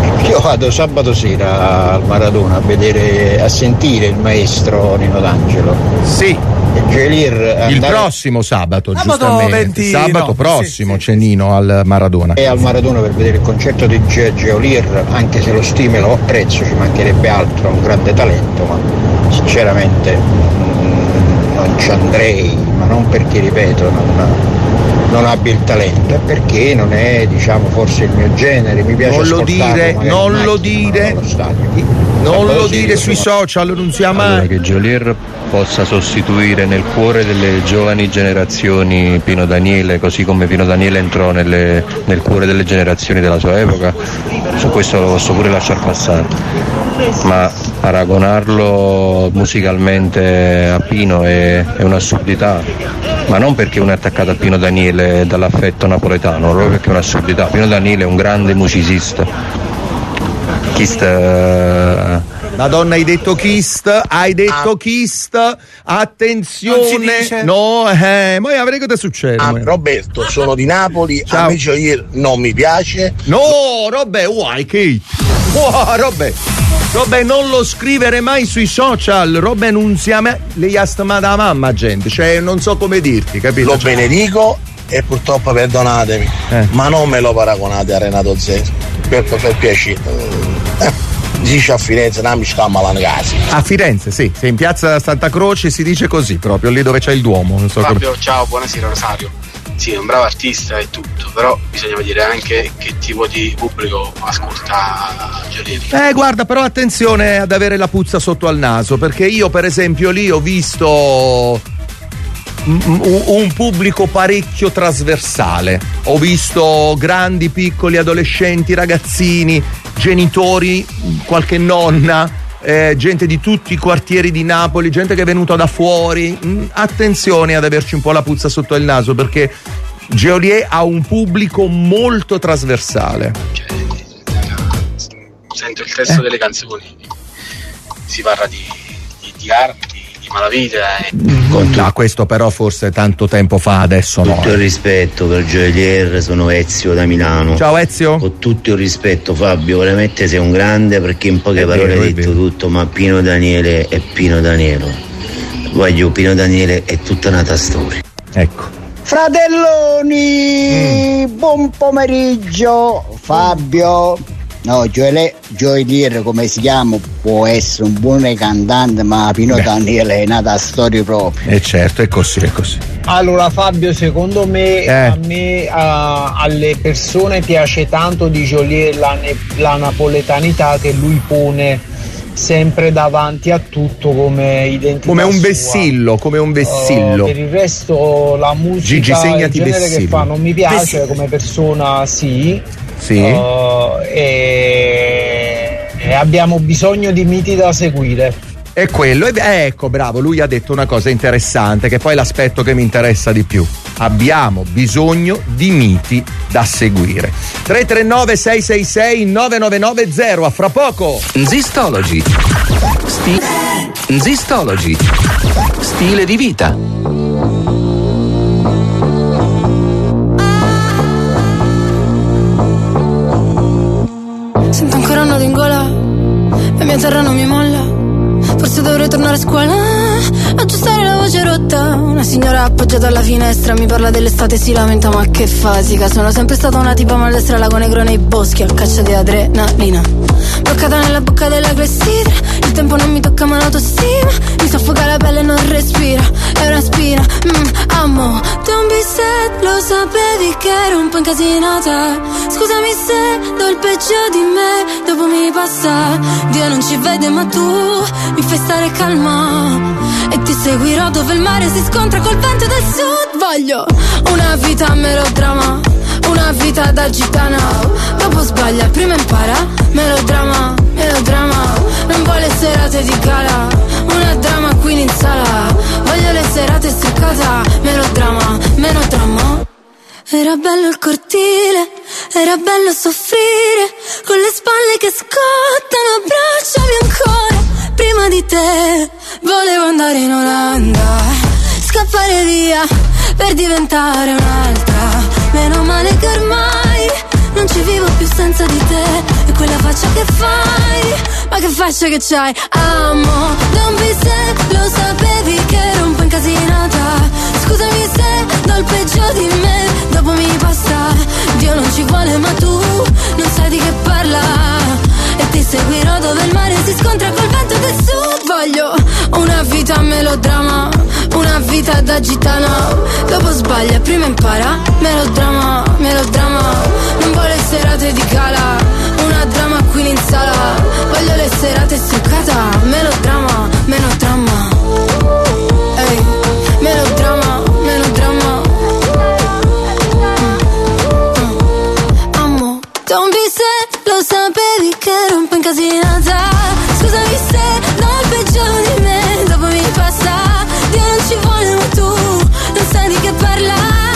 vado sabato sera al Maradona a vedere, a sentire il maestro Nino D'Angelo. Sì. Geolier Il prossimo sabato, Sabato giustamente. venti Sabato no, prossimo sì, sì, c'è Nino al Maradona. E al Maradona per vedere il concerto di Ge- Geolier, anche se lo stimo e lo apprezzo, ci mancherebbe altro, un grande talento, ma sinceramente mm, non ci andrei, ma non perché, ripeto, non, non abbia il talento, è perché non è, diciamo, forse il mio genere, mi piace Non lo ascoltarlo dire, magari non in lo macchina, dire. non allo stadio. Non Sabato lo sera dire sui sono- social, non sia mai. Allora, che Geolier possa sostituire nel cuore delle giovani generazioni Pino Daniele, così come Pino Daniele entrò nelle- nel cuore delle generazioni della sua epoca, su questo lo posso pure lasciar passare, ma paragonarlo musicalmente a Pino è, è un'assurdità, ma non perché uno è attaccato a Pino Daniele dall'affetto napoletano, proprio perché è un'assurdità. Pino Daniele è un grande musicista. Chi sta... Madonna, hai detto Kist, hai detto Kist, attenzione, no, eh, ma avrei che te succede? Ah, mo? Roberto, sono di Napoli, Ciao. a me Geolier non mi piace. No, Robè, uai, Kate, wow, Robè, Robè, non lo scrivere mai sui social, Robè, non siamo, lei ha stamata la mamma, gente, cioè, non so come dirti, capito? Lo benedico e purtroppo perdonatemi, Eh. ma non me lo paragonate a Renato Zero, per, per piacere. Eh, dice a Firenze, non mi scamma la casa. A Firenze, sì, sei in piazza Santa Croce, si dice così, proprio lì dove c'è il Duomo, non so Fabio, come... ciao, buonasera Rosario. Sì, è un bravo artista e tutto, però bisogna vedere anche che tipo di pubblico ascolta Geolier. Eh, guarda, però attenzione ad avere la puzza sotto al naso, perché io per esempio lì ho visto un, un pubblico parecchio trasversale. Ho visto grandi, piccoli, adolescenti, ragazzini, genitori, qualche nonna, eh, gente di tutti i quartieri di Napoli, gente che è venuta da fuori. Mm, attenzione ad averci un po' la puzza sotto il naso, perché Geolier ha un pubblico molto trasversale. Sento il testo Eh. delle canzoni, si parla di, di, di armi, di, di malavita. E... No, questo però forse tanto tempo fa, adesso no. Tutto il rispetto per Geolier, sono Ezio da Milano. Ciao Ezio. Con tutto il rispetto, Fabio, veramente sei un grande, perché in poche È parole vero, è hai detto vero. tutto, ma Pino Daniele è Pino Daniele. Voglio Pino Daniele è tutta un'altra storia. Ecco. Fratelloni, buon pomeriggio, Fabio. No, Geolier, Geolier come si chiama, può essere un buon cantante, ma Pino Beh. Daniele è nata a storia propria. E certo, è così, è così. Allora Fabio, secondo me Eh. a me a- alle persone piace tanto di Geolier la, ne- la napoletanità che lui pone sempre davanti a tutto come identità Come un sua. vessillo, come un vessillo. Uh, per il resto la musica, Gigi, il segnati genere che vessillo. fa non mi piace, Vessillo. come persona sì. Sì. Uh, e, e abbiamo bisogno di miti da seguire. È quello, e- eh, ecco, bravo, lui ha detto una cosa interessante, che poi è l'aspetto che mi interessa di più. Abbiamo bisogno di miti da seguire. tre tre nove sei sei sei nove nove nove zero, a fra poco. Zistology. Sti- Zistology. Stile di vita. Sento ancora un nodo in gola, la mia terra non mi molla. Forse dovrei tornare a scuola, aggiustare la voce rotta. Una signora appoggiata alla finestra mi parla dell'estate, si lamenta, ma che fasica. Sono sempre stata una tipa maldestra, lago negro nei boschi, a caccia di adrenalina. Bloccata nella bocca della clessidra, il tempo non mi tocca ma l'autostima. Mi soffoca la pelle e non respira, è una spina. mm, Amo, don't be sad, lo sapevi che ero un po' incasinata. Scusami se do il peggio di me, dopo mi passa. Dio non ci vede ma tu mi fai stare calma, e ti seguirò dove il mare si scontra col vento del sud. Voglio una vita melodrama, una vita da gitana. Dopo sbaglia, prima impara. Melodrama, melodrama. Non vuole serate di gala, una drama queen in sala. Voglio le serate su casa. Melodrama, melodrama. Era bello il cortile, era bello soffrire, con le spalle che scottano, abbracciami ancora. Prima di te volevo andare in Olanda, scappare via per diventare un'altra. Meno male che ormai non ci vivo più senza di te. E quella faccia che fai, ma che faccia che c'hai. Amo, don't be sad, lo sapevi che ero un po' incasinata. Scusami se do il peggio di me, dopo mi passa. Dio non ci vuole ma tu non sai di che parla. E ti seguirò dove il mare si scontra col vento del sud. Voglio una vita melodrama, una vita da gitana. Dopo sbaglia, prima impara. Melodrama, melodrama. Non vuole serate di gala, una drama qui in sala. Voglio le serate stoccata. Melodrama, melodrama. Ehi, melodrama, melodrama. Amo, don't be sad, lo sapevi che ero un po' incasinata. Scusami se do il peggio di me, dopo mi passa. Dio non ci vuole ma tu non sai di che parla.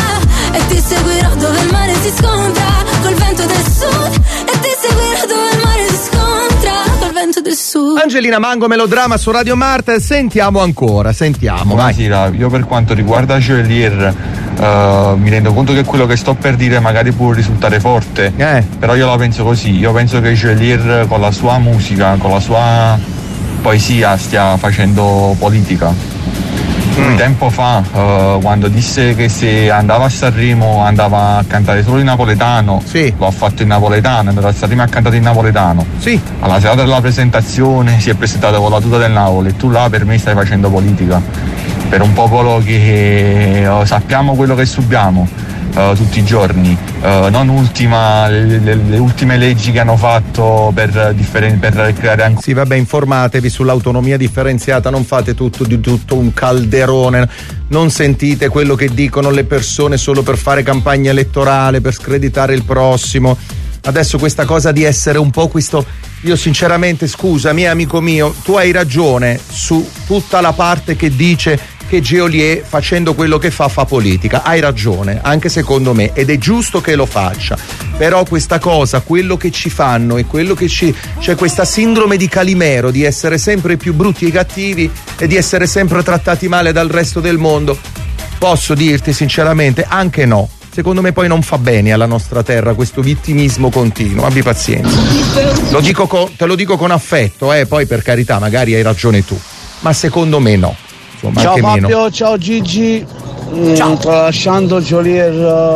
E ti seguirò dove il mare si scontra col vento del sud. E ti seguirò dove il mare si scontra col vento del sud. Angelina Mango, Melodramma su Radio Marte. Sentiamo ancora, sentiamo. Buonasera, io per quanto riguarda Geolier uh, mi rendo conto che quello che sto per dire magari può risultare forte, eh. però io la penso così. Io penso che Geolier con la sua musica, con la sua poesia stia facendo politica. Mm. Tempo fa, uh, quando disse che se andava a Sanremo andava a cantare solo in napoletano, sì. Lo ha fatto in napoletano, è andato a Sanremo e ha cantato in napoletano. Sì. Alla serata della presentazione si è presentato con la tuta del Napoli e tu là per me stai facendo politica. Per un popolo che uh, sappiamo quello che subiamo. Uh, tutti i giorni, uh, non ultima le, le, le ultime leggi che hanno fatto per, differen- per creare anche. Sì, vabbè, informatevi sull'autonomia differenziata, non fate tutto di tutto un calderone, non sentite quello che dicono le persone solo per fare campagna elettorale, per screditare il prossimo. Adesso questa cosa di essere un po' questo, io sinceramente, scusami amico mio, tu hai ragione su tutta la parte che dice che Geolier facendo quello che fa fa politica, hai ragione, anche secondo me, ed è giusto che lo faccia, però questa cosa, quello che ci fanno e quello che ci, c'è questa sindrome di Calimero di essere sempre più brutti e cattivi e di essere sempre trattati male dal resto del mondo, posso dirti sinceramente anche no. Secondo me poi non fa bene alla nostra terra questo vittimismo continuo, abbi pazienza. Lo dico con, te lo dico con affetto, eh, poi per carità magari hai ragione tu, ma secondo me no. Insomma, ciao anche Fabio, meno. Ciao Gigi. Ciao. Mm, tralasciando Geolier,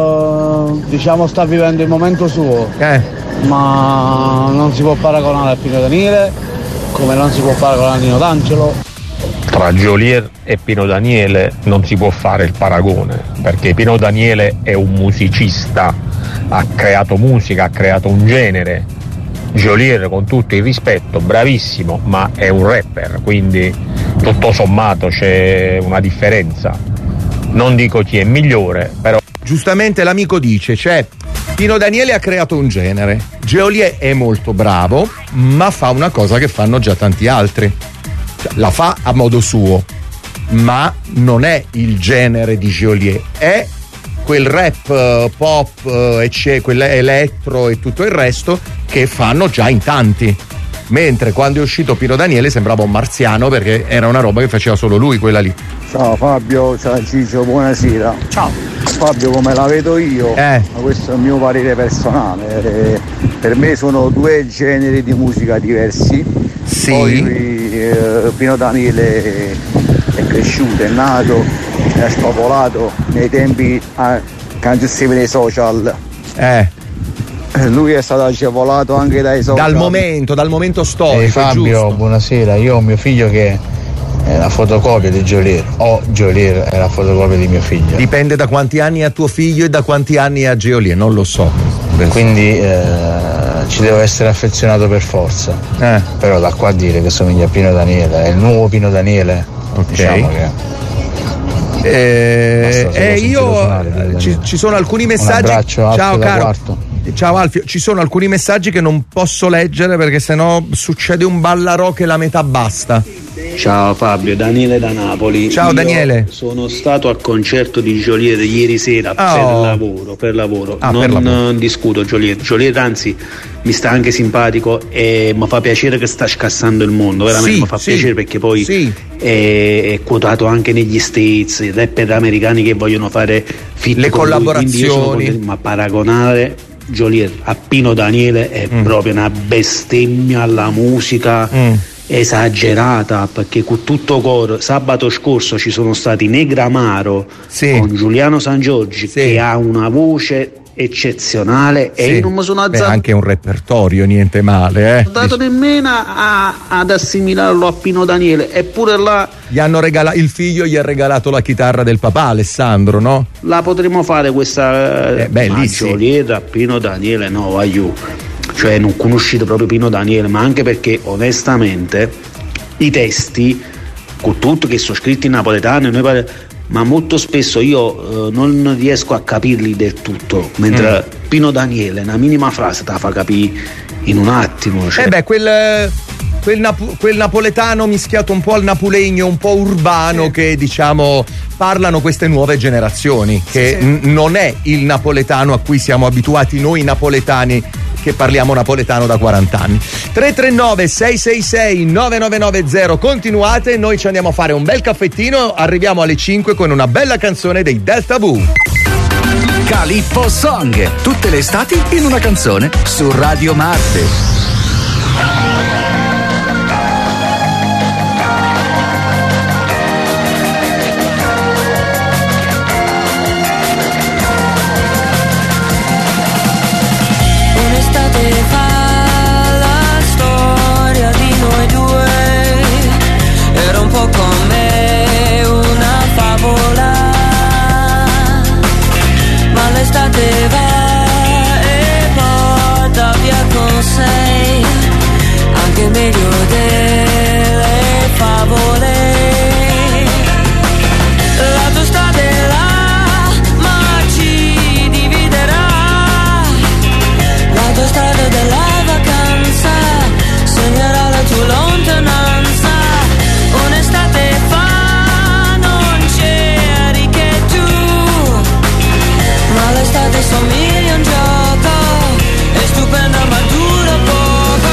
uh, diciamo sta vivendo il momento suo, eh. ma non si può paragonare a Pino Daniele, come non si può paragonare a Nino D'Angelo. Tra Geolier e Pino Daniele non si può fare il paragone, perché Pino Daniele è un musicista, ha creato musica, ha creato un genere. Geolier, con tutto il rispetto, bravissimo, ma è un rapper, quindi tutto sommato c'è una differenza. Non dico chi è migliore, però. Giustamente l'amico dice, cioè Pino Daniele ha creato un genere, Geolier è molto bravo, ma fa una cosa che fanno già tanti altri. Cioè, la fa a modo suo, ma non è il genere di Geolier, è quel rap uh, pop uh, e c'è quell'elettro e tutto il resto che fanno già in tanti, mentre quando è uscito Pino Daniele sembrava un marziano perché era una roba che faceva solo lui, quella lì. Ciao Fabio, ciao Ciccio, buonasera. Ciao Fabio, come la vedo io, eh. ma questo è il mio parere personale, eh, per me sono due generi di musica diversi. Sì. Poi eh, Pino Daniele è cresciuto, è nato, è spopolato nei tempi eh, che non esistevano i social. Eh. Lui è stato agevolato anche dai social. Dal momento, dal momento storico. Ehi Fabio, giusto. Buonasera, io ho mio figlio che è la fotocopia di Geolier, o Geolier è la fotocopia di mio figlio. Dipende da quanti anni ha tuo figlio e da quanti anni ha Geolier, non lo so. Quindi eh, ci devo essere affezionato per forza. Eh. Però da qua a dire che somiglia a Pino Daniele, è il nuovo Pino Daniele, okay. Diciamo che. Eh, eh, io suonare, ci, ci sono alcuni messaggi. Un abbraccio, Alfio, ciao caro. Quarto. Ciao Alfio, ci sono alcuni messaggi che non posso leggere perché sennò succede un ballarò che la metà basta. Ciao Fabio, Daniele da Napoli. Ciao Io Daniele. Sono stato al concerto di Geolier ieri sera oh. per lavoro, per lavoro. Ah, non per lavoro. discuto Geolier. Geolier anzi mi sta anche simpatico e mi fa piacere che sta scassando il mondo, veramente sì, mi fa sì, piacere perché poi sì. è, è quotato anche negli States, rapper americani che vogliono fare fit le con collaborazioni. lui, ma paragonare Geolier a Pino Daniele è mm. proprio una bestemmia alla musica mm. esagerata, perché con tutto coro sabato scorso ci sono stati Negramaro sì. con Giuliano Sangiorgi sì. che ha una voce eccezionale sì. e io non mi sono alzato. Beh, anche un repertorio, niente male, eh. Non ho dato nemmeno a, ad assimilarlo a Pino Daniele, eppure là gli hanno regalato, il figlio gli ha regalato la chitarra del papà Alessandro, no? La potremmo fare questa eh, bellissima a Pino Daniele, no, voglio, cioè non conoscete proprio Pino Daniele, ma anche perché onestamente i testi con tutto che sono scritti in napoletano, noi pare, ma molto spesso io eh, non riesco a capirli del tutto, mentre mm. Pino Daniele una minima frase te la fa capire in un attimo, cioè. Eh beh, quel, quel, napo- quel napoletano mischiato un po' al napulegno, un po' urbano, sì. che diciamo parlano queste nuove generazioni, che sì, sì. N- non è il napoletano a cui siamo abituati noi napoletani, che parliamo napoletano da quaranta anni. tre tre nove sei sei sei nove nove nove zero, continuate, noi ci andiamo a fare un bel caffettino, arriviamo alle cinque con una bella canzone dei Delta Vu. Calippo Song, tutte le estati in una canzone su Radio Marte. L'estate va e porta via con sé anche il meglio delle favole. La tua strada è là, ma ci dividerà. La tua strada della vacanza segnerà la tua lontananza. Un'estate fa non c'eri che tu, ma l'estate somiglia a un gioco, è stupenda ma dura poco.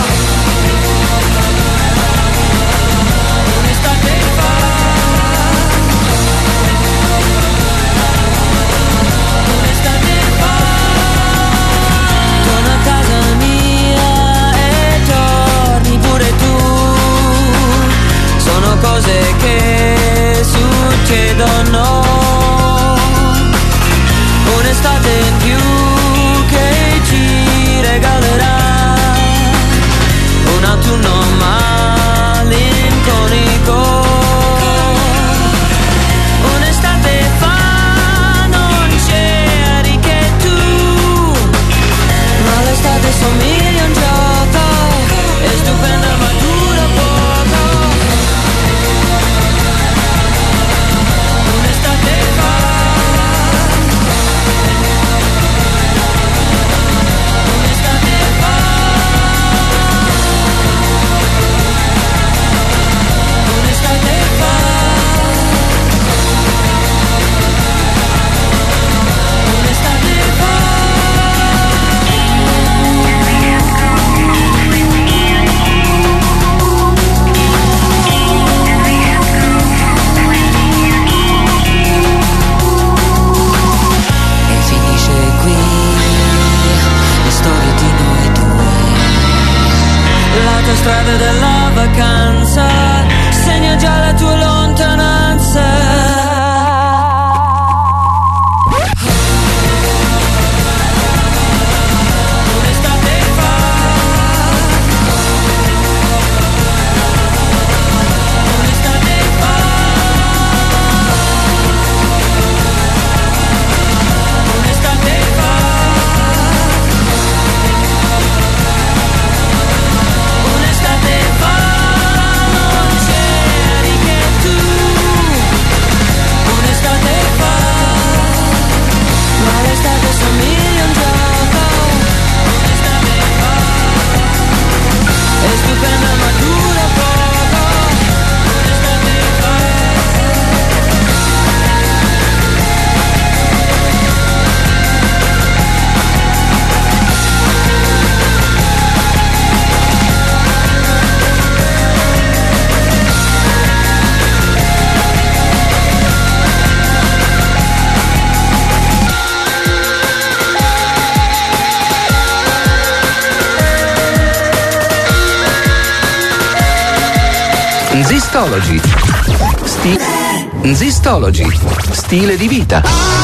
Un'estate fa, un'estate fa, torna a casa mia e torni pure tu. Sono cose che succedono. Un'estate in più che ci regalerà un autunno malinconico. Un'estate fa non c'eri che tu, ma l'estate somiglia a un gioco, è stupenda ma dura poco. Un'estate fa, Nzistology. Sti- Nzistology. Stile di vita.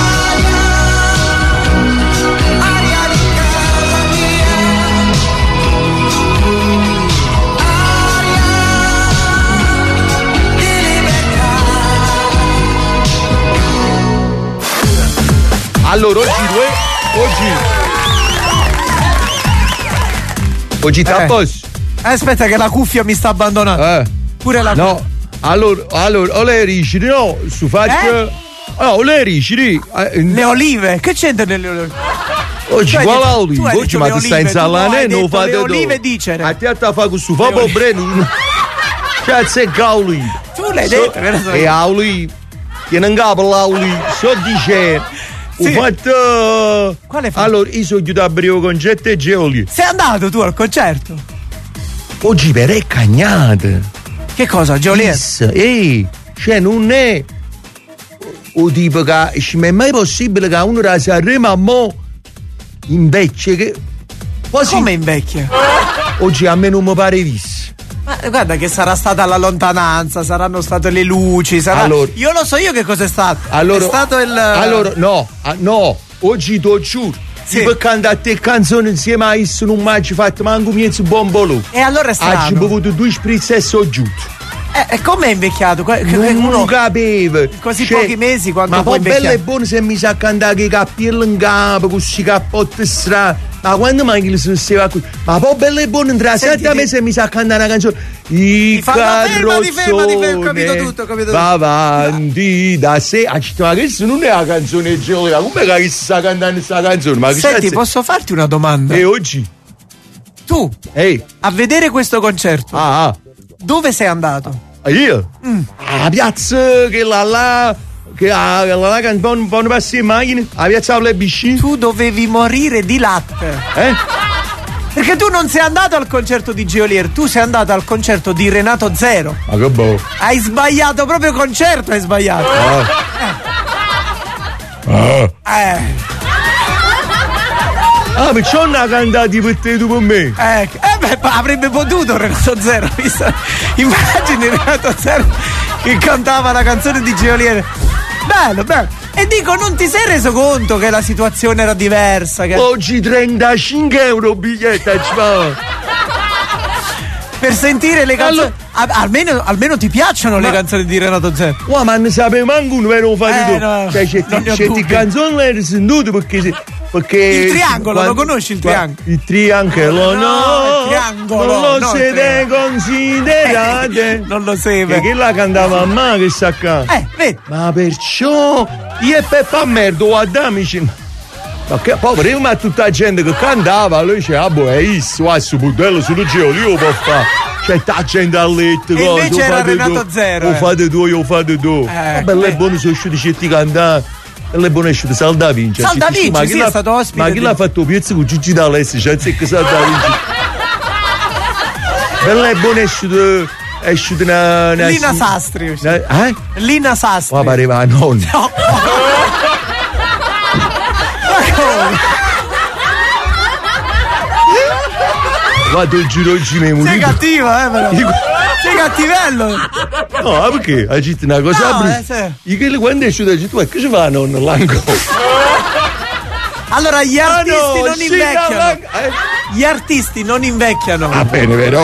Allora oggi due oggi oggi sta a posto. Eh, aspetta che la cuffia mi sta abbandonando. Eh. Pure la No. Allora, allora, o le ricidi, no, su faccia. Eh? No, o le ricidi. Eh, Le olive, che c'entra nelle olive? Oggi Tu hai quale detto- tu olive? hai Oggi detto ma le ti stai olive, tu insalando hai e non detto fate le tu. olive dicere. A te ti fa questo fa po' breno. Cazzo è caoli. Tu l'hai So- detto, che ne so io. E auli. Che non capo l'auli. So dice. Sì. Ho fatto. Quale fatto? Allora, io sono chiuso a Brio Concetto e Geoli. Sei andato tu al concerto? Oggi per è cagnata. Che cosa, Geolier? Ehi, cioè non è o tipo che ci è mai possibile che uno da Sanremo a mo invecchia che quasi Come invecchia? oggi a me non mi pare visto. Ma guarda che sarà stata la lontananza, saranno state le luci, sarà... Allora- Io lo so io che cosa è stato. Allora, è stato il... allora no, ah, no, oggi ti giuro. Sì. Sì. Per cantare a te canzoni insieme a isso non mi ci fatto manco mezzo bombolo. E allora è strano. Oggi ho bevuto due spritz e so giù. Eh, e come è invecchiato? Que- che- Non uno- lo capivo. Così Cioè, pochi mesi quanto ma può poi bello invecchiare? e buono se mi sa cantare che i capelli in capo, con questi cappotti strani. Ma quando mai che li succedeva qui? Ma poi bello e buono entrare Senti, sette a me ti- se mi sa cantare una canzone. I fa- ma fermati, fermati, fermati, ho capito carrozzone tutto, ho capito va avanti da sé. Ah, ci- ma questo non è la canzone di Geolier. Come che si sta cantando questa canzone? Ma che Senti, cazzo- posso farti una domanda? E oggi? Tu, Ehi, a vedere questo concerto, ah, ah. dove sei andato? Io? Mm. A piazza che là là che là là là che buon buon passi in macchina, a piazza le bisci. Tu dovevi morire di latte. Eh? Perché tu non sei andato al concerto di Geolier, tu sei andato al concerto di Renato Zero. Ma che boh. Hai sbagliato proprio concerto, hai sbagliato. Ah. Eh, Ah, perciò non ha cantato per te tu per me. eh, eh beh, ma avrebbe potuto Renato Zero, visto? Immagini Renato Zero che cantava la canzone di Geolier. Bello, bello. E dico, non ti sei reso conto che la situazione era diversa? Che... Oggi trentacinque euro biglietto ci fa. Per sentire le canzoni. Allora- A- almeno, almeno ti piacciono le Ma- canzoni di Renato Zero. Wow, ma ne sapevo manco uno per non fare Eh, tu. no, Cioè, c'è non ne ho c'è dubbi. di canzoni le sentute perché si- perché Il triangolo, lo quando- conosci il qua- triangolo? Il triangolo, no, No, il triangolo, non lo no, il siete triangolo. considerate. Non lo sai, Che chi la cantava a me che sta qua? Eh, vedi. Ma perciò io e Peppa Merda guardamici. Ma che povero, ma tutta la gente che cantava, lui diceva, ah boh, è isso, va su budello, sullo Geolier, io può fare. C'è ta gente a letto, E cosa, invece lo era fate Renato tu. Zero, Lo eh. fate tu, io fate tu. Eh, Vabbè, lei eh. è buono, sono usciti certi cantare. E lei è buono, è uscito Salda Vinci. Salda Vinci, Ma chi sì, l'ha- è stato ospite Ma chi di- l'ha fatto pezzo con Gigi D'Alessi, cioè, se che Salda Vinci. E lei è buono, è uscito, è uscito una... una Lina sì- Sastri. è uscito. una- Eh? Lina Sastri. Ma pareva a nonna. No. Ma come? Vado il giro oggi mi Sei morito. cattiva, eh, però. Dico- Sei cattivello. No, perché? Ha detto una cosa No, brutta. eh, sì. Io che quando è uscito ha detto, ma che ci fa nonno l'anco? Allora, gli Ah, artisti no, non sì, invecchiano. no, eh. Gli artisti non invecchiano. Va bene, però.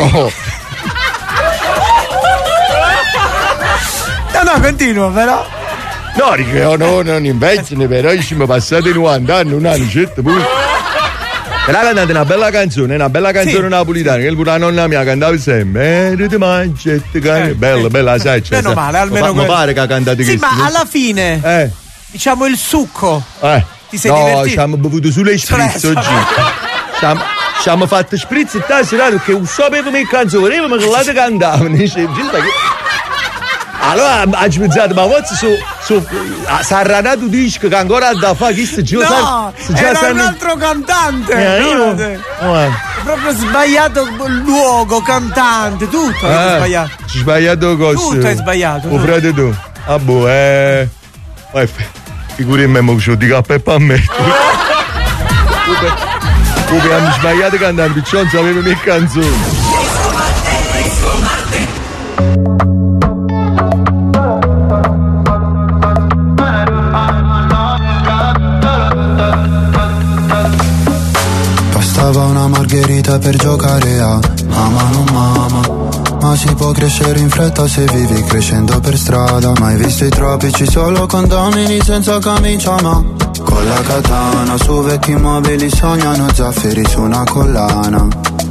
No, no, continua, però. No, dico, no, no, non invecchiano, però io ci mi passate novanta anni, un anno, certo, pure. Però cantate una bella canzone, una bella canzone Sì. napolitana, che pure la nonna mia cantava sempre. Eh, ti mangi, ti cani. Eh, Bella, sì. bella, sai, cioè, Meno sai. male, almeno Ma fa- quello. Ma pare che ha cantato Sì, questo. ma alla fine, Eh, diciamo il succo. eh. Ti sei no, divertito? ci abbiamo bevuto sulle spritz Spresso. oggi. Ci abbiamo- ci abbiamo fatto spritz e tal serata perché non sapevamo che canzone volevamo che là te cantavano. Dice, "Gilda, che-" Allora ha pensato, ma forse su, su Sarranato disco che ancora ha da fare questo già No, sa- già era sanno- un altro cantante. Eh, no, io- te- Oh, proprio sbagliato luogo, cantante, tutto hai eh, sbagliato. ci hai sbagliato cosa? Tutto hai sbagliato, Oh, tutto. frate tu. Ah boh, eh. Vai, figuri me, ma ci dico a Peppa a me. Come hanno sbagliato cantando, perciò non sapevamo le canzoni. voglia per giocare a mamma non mamma. Ma si può crescere in fretta se vivi crescendo per strada. Mai visto i tropici solo condomini senza camicia, ma con la katana su vecchi mobili sognano zaffiri su una collana.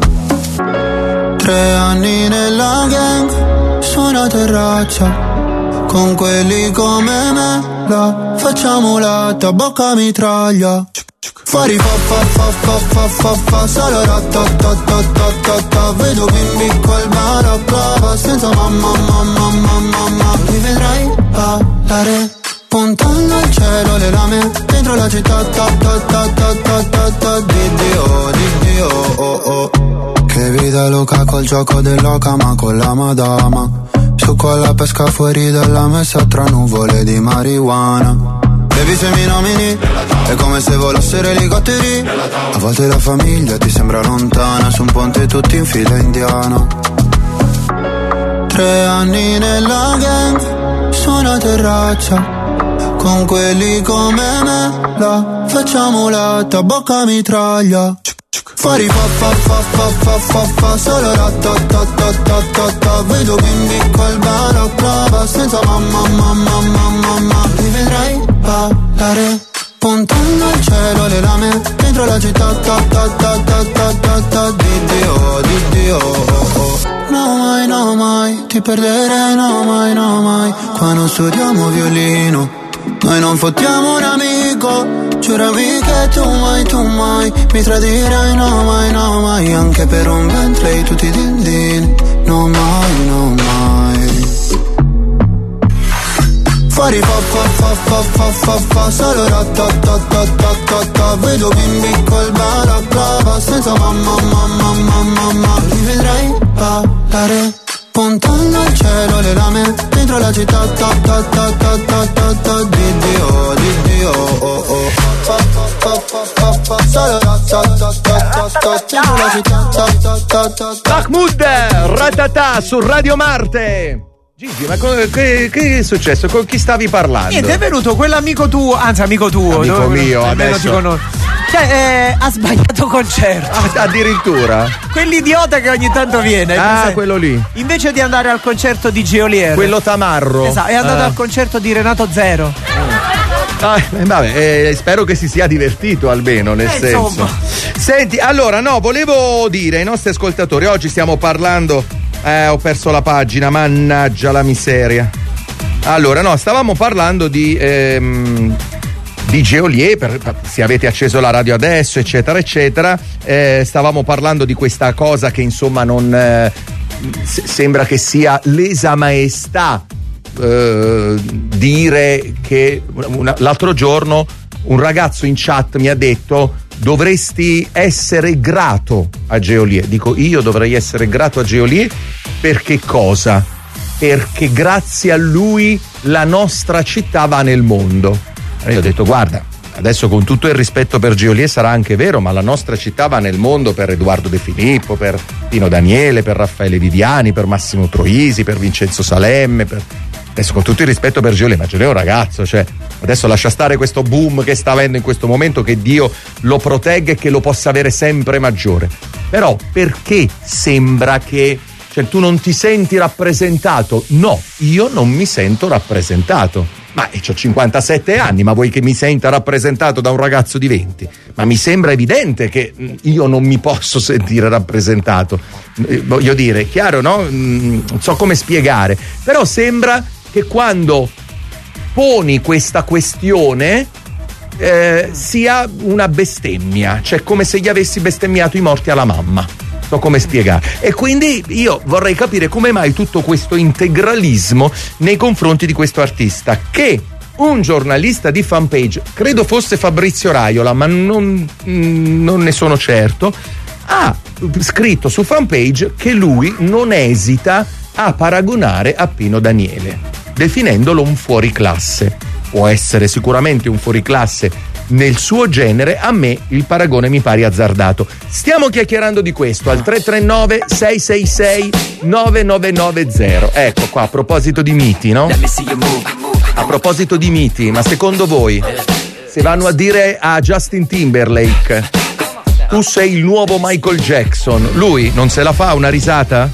Tre anni nella gang su una terrazza con quelli come me, la facciamo latta, bocca mitraglia. Fuori fa fa fa fa fa fa fa solo ratatatatata. Vedo bimbi col balaclava senza mamma mamma mamma mamma. Mi vedrai ballare puntando al cielo le lame dentro la città ta ta ta ta ta ta ta. Di Dio, di Dio, oh oh. Che vita loca col gioco dell'oca ma con la madama. Su con la pesca fuori dalla messa tra nuvole di marijuana. Baby se mi nomini è come se volassero elicotteri. A volte la famiglia ti sembra lontana, su un ponte tutti in fila indiana. Tre anni nella gang su una terrazza con quelli come me, la facciamo latta, bocca mitraglia. Fuori fa fa fa fa fa fa fa solo ratatatatata. Vedo bimbi col balaclava senza mamma mamma mamma mamma. Mi vedrai ballare puntando al cielo le lame dentro la città ta ta ta ta ta ta ta. Di Dio, di Dio, oh oh. No mai, no mai, ti perderei, no mai, no mai. Qua non studiamo violino, noi non fottiamo un amico. Giurami che tu mai, tu mai mi tradirai, no mai, no mai. Anche per un Bentley tutti din din, no mai, no mai. Fuori fa fa fa fa fa fa fa solo ratatatatata. Vedo bimbi col balaclava senza mamma mamma mamma mamma. Mi vedrai ballare puntando al cielo le lame dentro la città ta ta ta ta ta ta ta. Di Dio, di Dio, oh oh. Fa fa fa fa fa solo ratatatatata dentro la città ta ta ta ta ta. Mahmood, Ratata su Radio Marte. Gigi, ma co- che, che è successo? Con chi stavi parlando? Niente, è venuto quell'amico tuo, anzi amico tuo, amico dove, mio, adesso ti conosco. Cioè, eh, ha sbagliato concerto. Ah, addirittura? Quell'idiota che ogni tanto viene. Ah, quello lì. Invece di andare al concerto di Geolier. Quello tamarro. Esatto, è andato ah. al concerto di Renato Zero. Ah, vabbè, eh, spero che si sia divertito almeno, nel eh, senso. Insomma. Senti, allora, no, volevo dire ai nostri ascoltatori, oggi stiamo parlando. Eh, ho perso la pagina, mannaggia la miseria. Allora, no, stavamo parlando di ehm, di Geolier, per, per, se avete acceso la radio adesso, eccetera, eccetera. Eh, stavamo parlando di questa cosa che insomma non eh, s- sembra che sia lesa maestà eh, dire che una, l'altro giorno un ragazzo in chat mi ha detto: dovresti essere grato a Geolier. Dico, io dovrei essere grato a Geolier perché cosa? Perché grazie a lui la nostra città va nel mondo. E io ho detto, guarda, adesso con tutto il rispetto per Geolier sarà anche vero, ma la nostra città va nel mondo per Edoardo De Filippo, per Pino Daniele, per Raffaele Viviani, per Massimo Troisi, per Vincenzo Salemme, per... Adesso con tutto il rispetto per Geolier, ma Geolier è un ragazzo, cioè adesso lascia stare questo boom che sta avendo in questo momento, che Dio lo protegga e che lo possa avere sempre maggiore. Però perché sembra che, cioè, tu non ti senti rappresentato? No, io non mi sento rappresentato. Ma ho cinquantasette anni, ma vuoi che mi senta rappresentato da un ragazzo di venti? Ma mi sembra evidente che io non mi posso sentire rappresentato. Eh, voglio dire, chiaro, no? Non so come spiegare, però sembra che quando poni questa questione eh, sia una bestemmia, cioè come se gli avessi bestemmiato i morti alla mamma. So come spiegare. E quindi io vorrei capire come mai tutto questo integralismo nei confronti di questo artista, che un giornalista di Fanpage, credo fosse Fabrizio Raiola, ma non, non ne sono certo, ha scritto su Fanpage che lui non esita a paragonare a Pino Daniele, definendolo un fuoriclasse. Può essere sicuramente un fuoriclasse nel suo genere, a me il paragone mi pare azzardato. Stiamo chiacchierando di questo al tre tre nove sei sei sei nove nove nove zero. Ecco qua, a proposito di miti, no? A proposito di miti, ma secondo voi se vanno a dire a Justin Timberlake tu sei il nuovo Michael Jackson. Lui non se la fa una risata?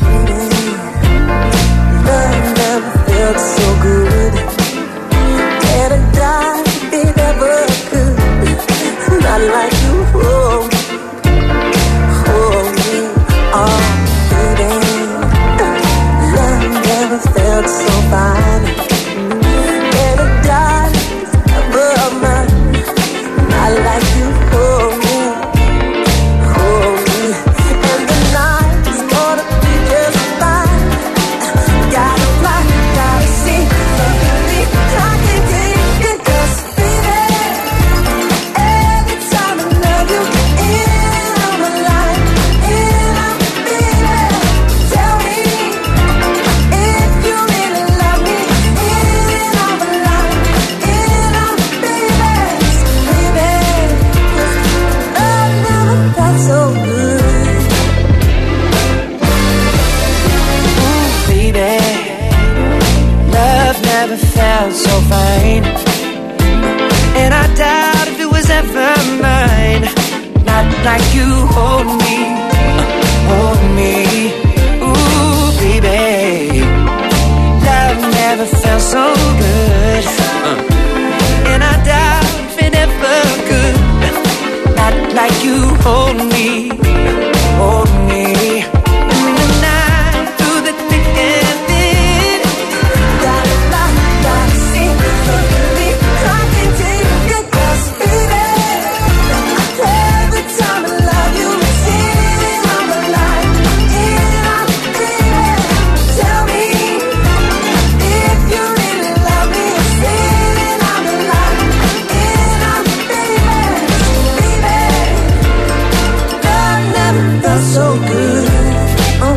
So fine, and I doubt if it was ever mine. Not like you hold me, hold me. Ooh, baby, love never felt so good, and I doubt if it ever could. Not like you hold me, hold me. In the night, through the thick and thin, gotta fly, gotta see, baby, I can take it, 'cause baby, every time I love you, sitting on the line, in our baby, tell me if you really love me, sitting on the line, in our baby, baby, love never felt so good. Oh,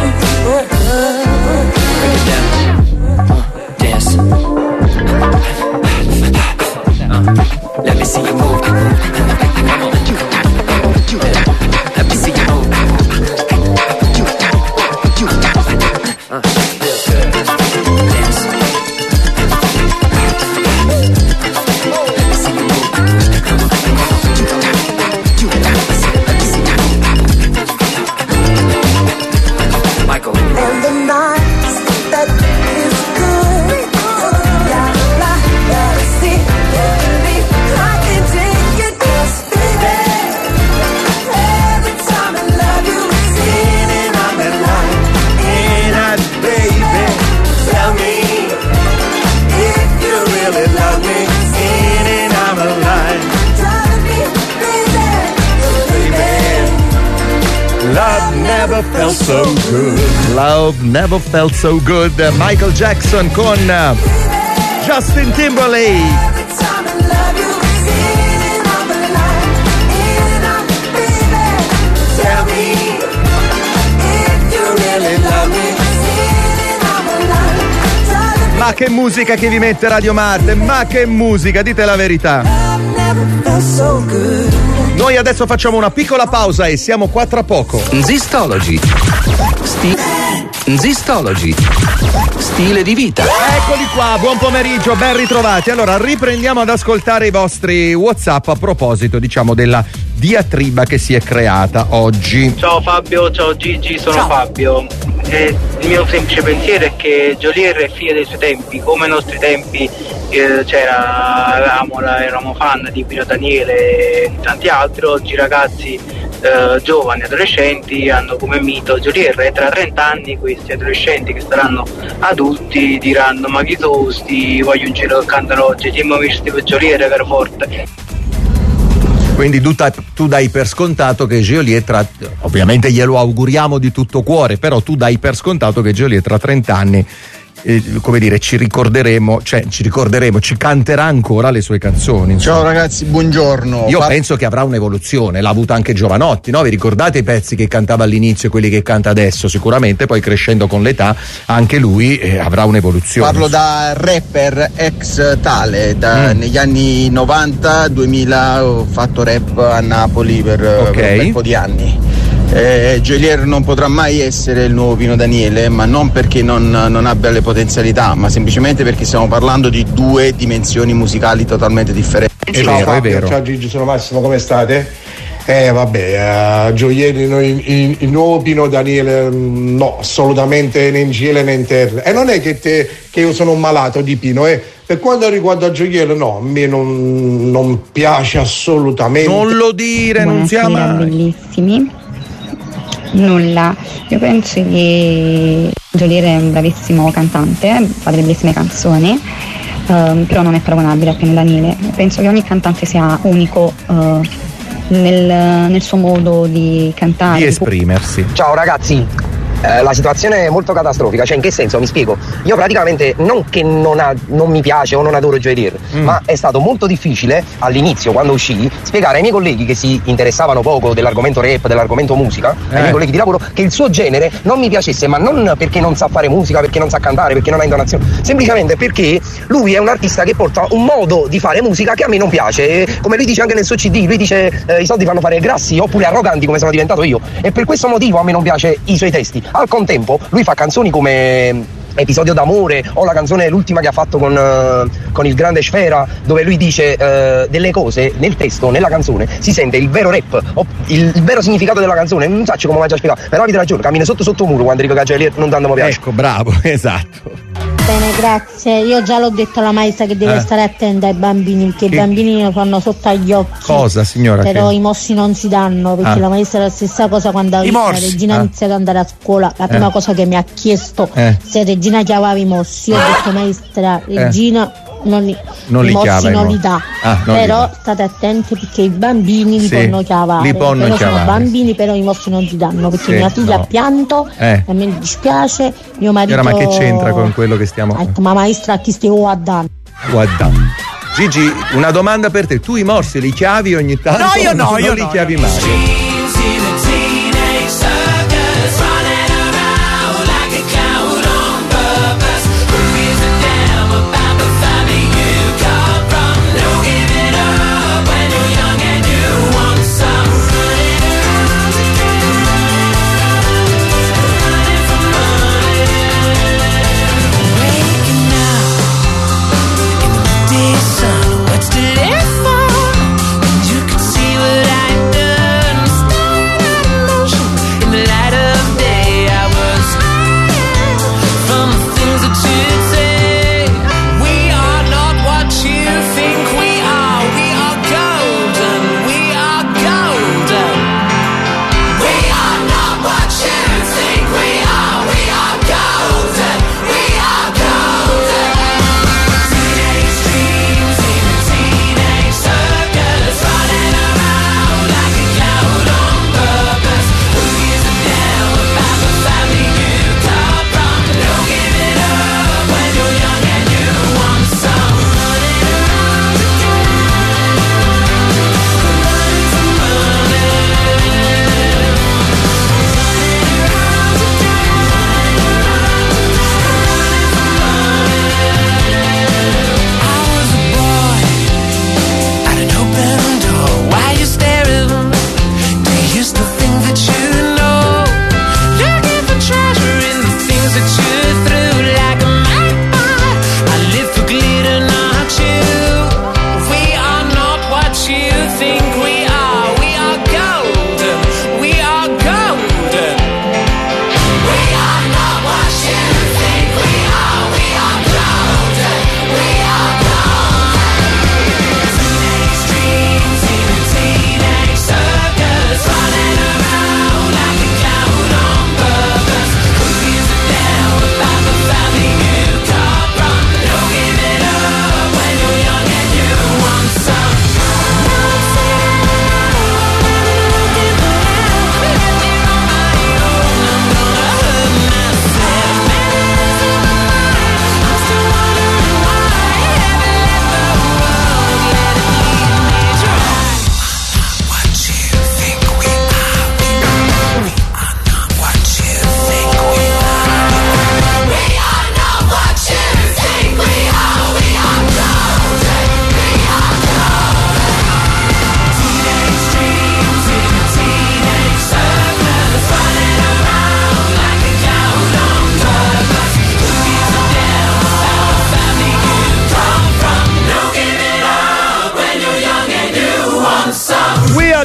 Break it down. Uh, dance. Uh, let me see you move. Come on. Let me see you move. Uh, feel good. Dance. Let me see you move. Come on. Let me see you move. Michael. and the nights that is good, gotta fly, gotta see, baby, I can take it, 'cause baby, every time I love you, sitting on the line, and I, baby, tell me if you really love me, sitting on the line, drive me crazy, baby. Love never felt so good. Love never felt so good. Michael Jackson con uh, Justin Timberlake. Tell me if you really love me. Ma che musica che vi mette Radio Marte, ma che musica, dite la verità. Noi adesso facciamo una piccola pausa e siamo qua tra poco. Zistology. Sti- Zistology. Stile di vita. Eccoli qua, buon pomeriggio, ben ritrovati. Allora, riprendiamo ad ascoltare i vostri WhatsApp a proposito, diciamo, della diatriba che si è creata oggi. Ciao Fabio, ciao Gigi, sono Ciao. Fabio. Eh, il mio semplice pensiero è che Geolier è figlio dei suoi tempi, come ai nostri tempi eh, c'era, eravamo, eravamo fan di Pino Daniele e tanti altri. Oggi i ragazzi eh, giovani, adolescenti hanno come mito Geolier, e tra trenta anni questi adolescenti che saranno adulti diranno: ma chi sono sti voglio un giro che cantano oggi, ti abbiamo visto per Geolier che era forte. Quindi tu, tu dai per scontato che Geolier tra, ovviamente glielo auguriamo di tutto cuore, però tu dai per scontato che Geolier tra trenta anni, eh, come dire, ci ricorderemo, cioè ci ricorderemo, ci canterà ancora le sue canzoni. Insomma. Ciao ragazzi, buongiorno. Io Par- penso che avrà un'evoluzione, l'ha avuta anche Giovanotti, no? Vi ricordate i pezzi che cantava all'inizio e quelli che canta adesso? Sicuramente poi crescendo con l'età anche lui eh, avrà un'evoluzione. Parlo da rapper ex tale, da, Mm. negli anni novanta duemila ho fatto rap a Napoli per, Ok. per un bel po' di anni. Eh, Geolier non potrà mai essere il nuovo Pino Daniele, ma non perché non, non abbia le potenzialità, ma semplicemente perché stiamo parlando di due dimensioni musicali totalmente differenti. È ciao vero, Fabio, è vero. ciao Gigi, sono Massimo, come state? Eh vabbè, uh, gioielli, noi, il, il nuovo Pino Daniele no, assolutamente né in cielo né in terra. E non è che, te, che io sono un malato di Pino, eh. Per quanto riguarda gioielli, no, a me non, non piace assolutamente. Non lo dire, non Buonasera, siamo bellissimi. Nulla, io penso che Geolier è un bravissimo cantante, fa delle bellissime canzoni, ehm, però non è paragonabile a Pino Daniele. Penso che ogni cantante sia unico eh, nel, nel suo modo di cantare, di esprimersi. Ciao ragazzi, eh, la situazione è molto catastrofica, cioè in che senso? Mi spiego. Io praticamente non che non, ha, non mi piace o non adoro Geolier, mm. ma è stato molto difficile all'inizio, quando uscì, spiegare ai miei colleghi che si interessavano poco dell'argomento rap, dell'argomento musica, eh. ai miei colleghi di lavoro, che il suo genere non mi piacesse, ma non perché non sa fare musica, perché non sa cantare, perché non ha intonazione, semplicemente perché lui è un artista che porta un modo di fare musica che a me non piace, e come lui dice anche nel suo C D, lui dice eh, i soldi fanno fare grassi oppure arroganti come sono diventato io, e per questo motivo a me non piace i suoi testi. Al contempo lui fa canzoni come Episodio d'amore o la canzone l'ultima che ha fatto con, uh, con il grande Sfera, dove lui dice uh, delle cose nel testo, nella canzone si sente il vero rap, o il, il vero significato della canzone, non so come l'ha già spiegato, però avete ragione, cammina sotto sotto muro quando dico che Geolier non tanto mi piace. Ecco, bravo, esatto. Bene, grazie. Io già l'ho detto alla maestra che deve Eh. stare attenta ai bambini, perché Che- i bambini lo fanno sotto agli occhi. Cosa, signora? Però che- i mossi non si danno, perché Ah. la maestra è la stessa cosa quando I la morsi. Regina Ah. ha iniziato ad andare a scuola. La prima Eh. cosa che mi ha chiesto Eh. se Regina chiamava i mossi. Io ho detto maestra, Regina non li, Non i li mossi chiama, i non mossi. li dà. Ah, non li Però dà. state attenti perché i bambini li Sì, possono chiavare. li possono però chiavare. sono bambini, però i mossi non si danno, perché Sì, mia figlia no. ha pianto, Eh. a me mi dispiace, mio marito. Signora, ma che c'entra con quello che stiamo Ha detto, ma maestra, a chi stiamo guardando? guardando? Gigi, una domanda per te. Tu i morsi li chiavi ogni tanto? No, io no, non io li no, chiavi io mai. What's to live for? You could see what I've done. Start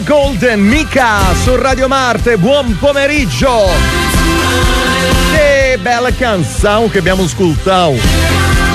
Golden, Mika su Radio Marte, buon pomeriggio. Che bella canzone che abbiamo ascoltato.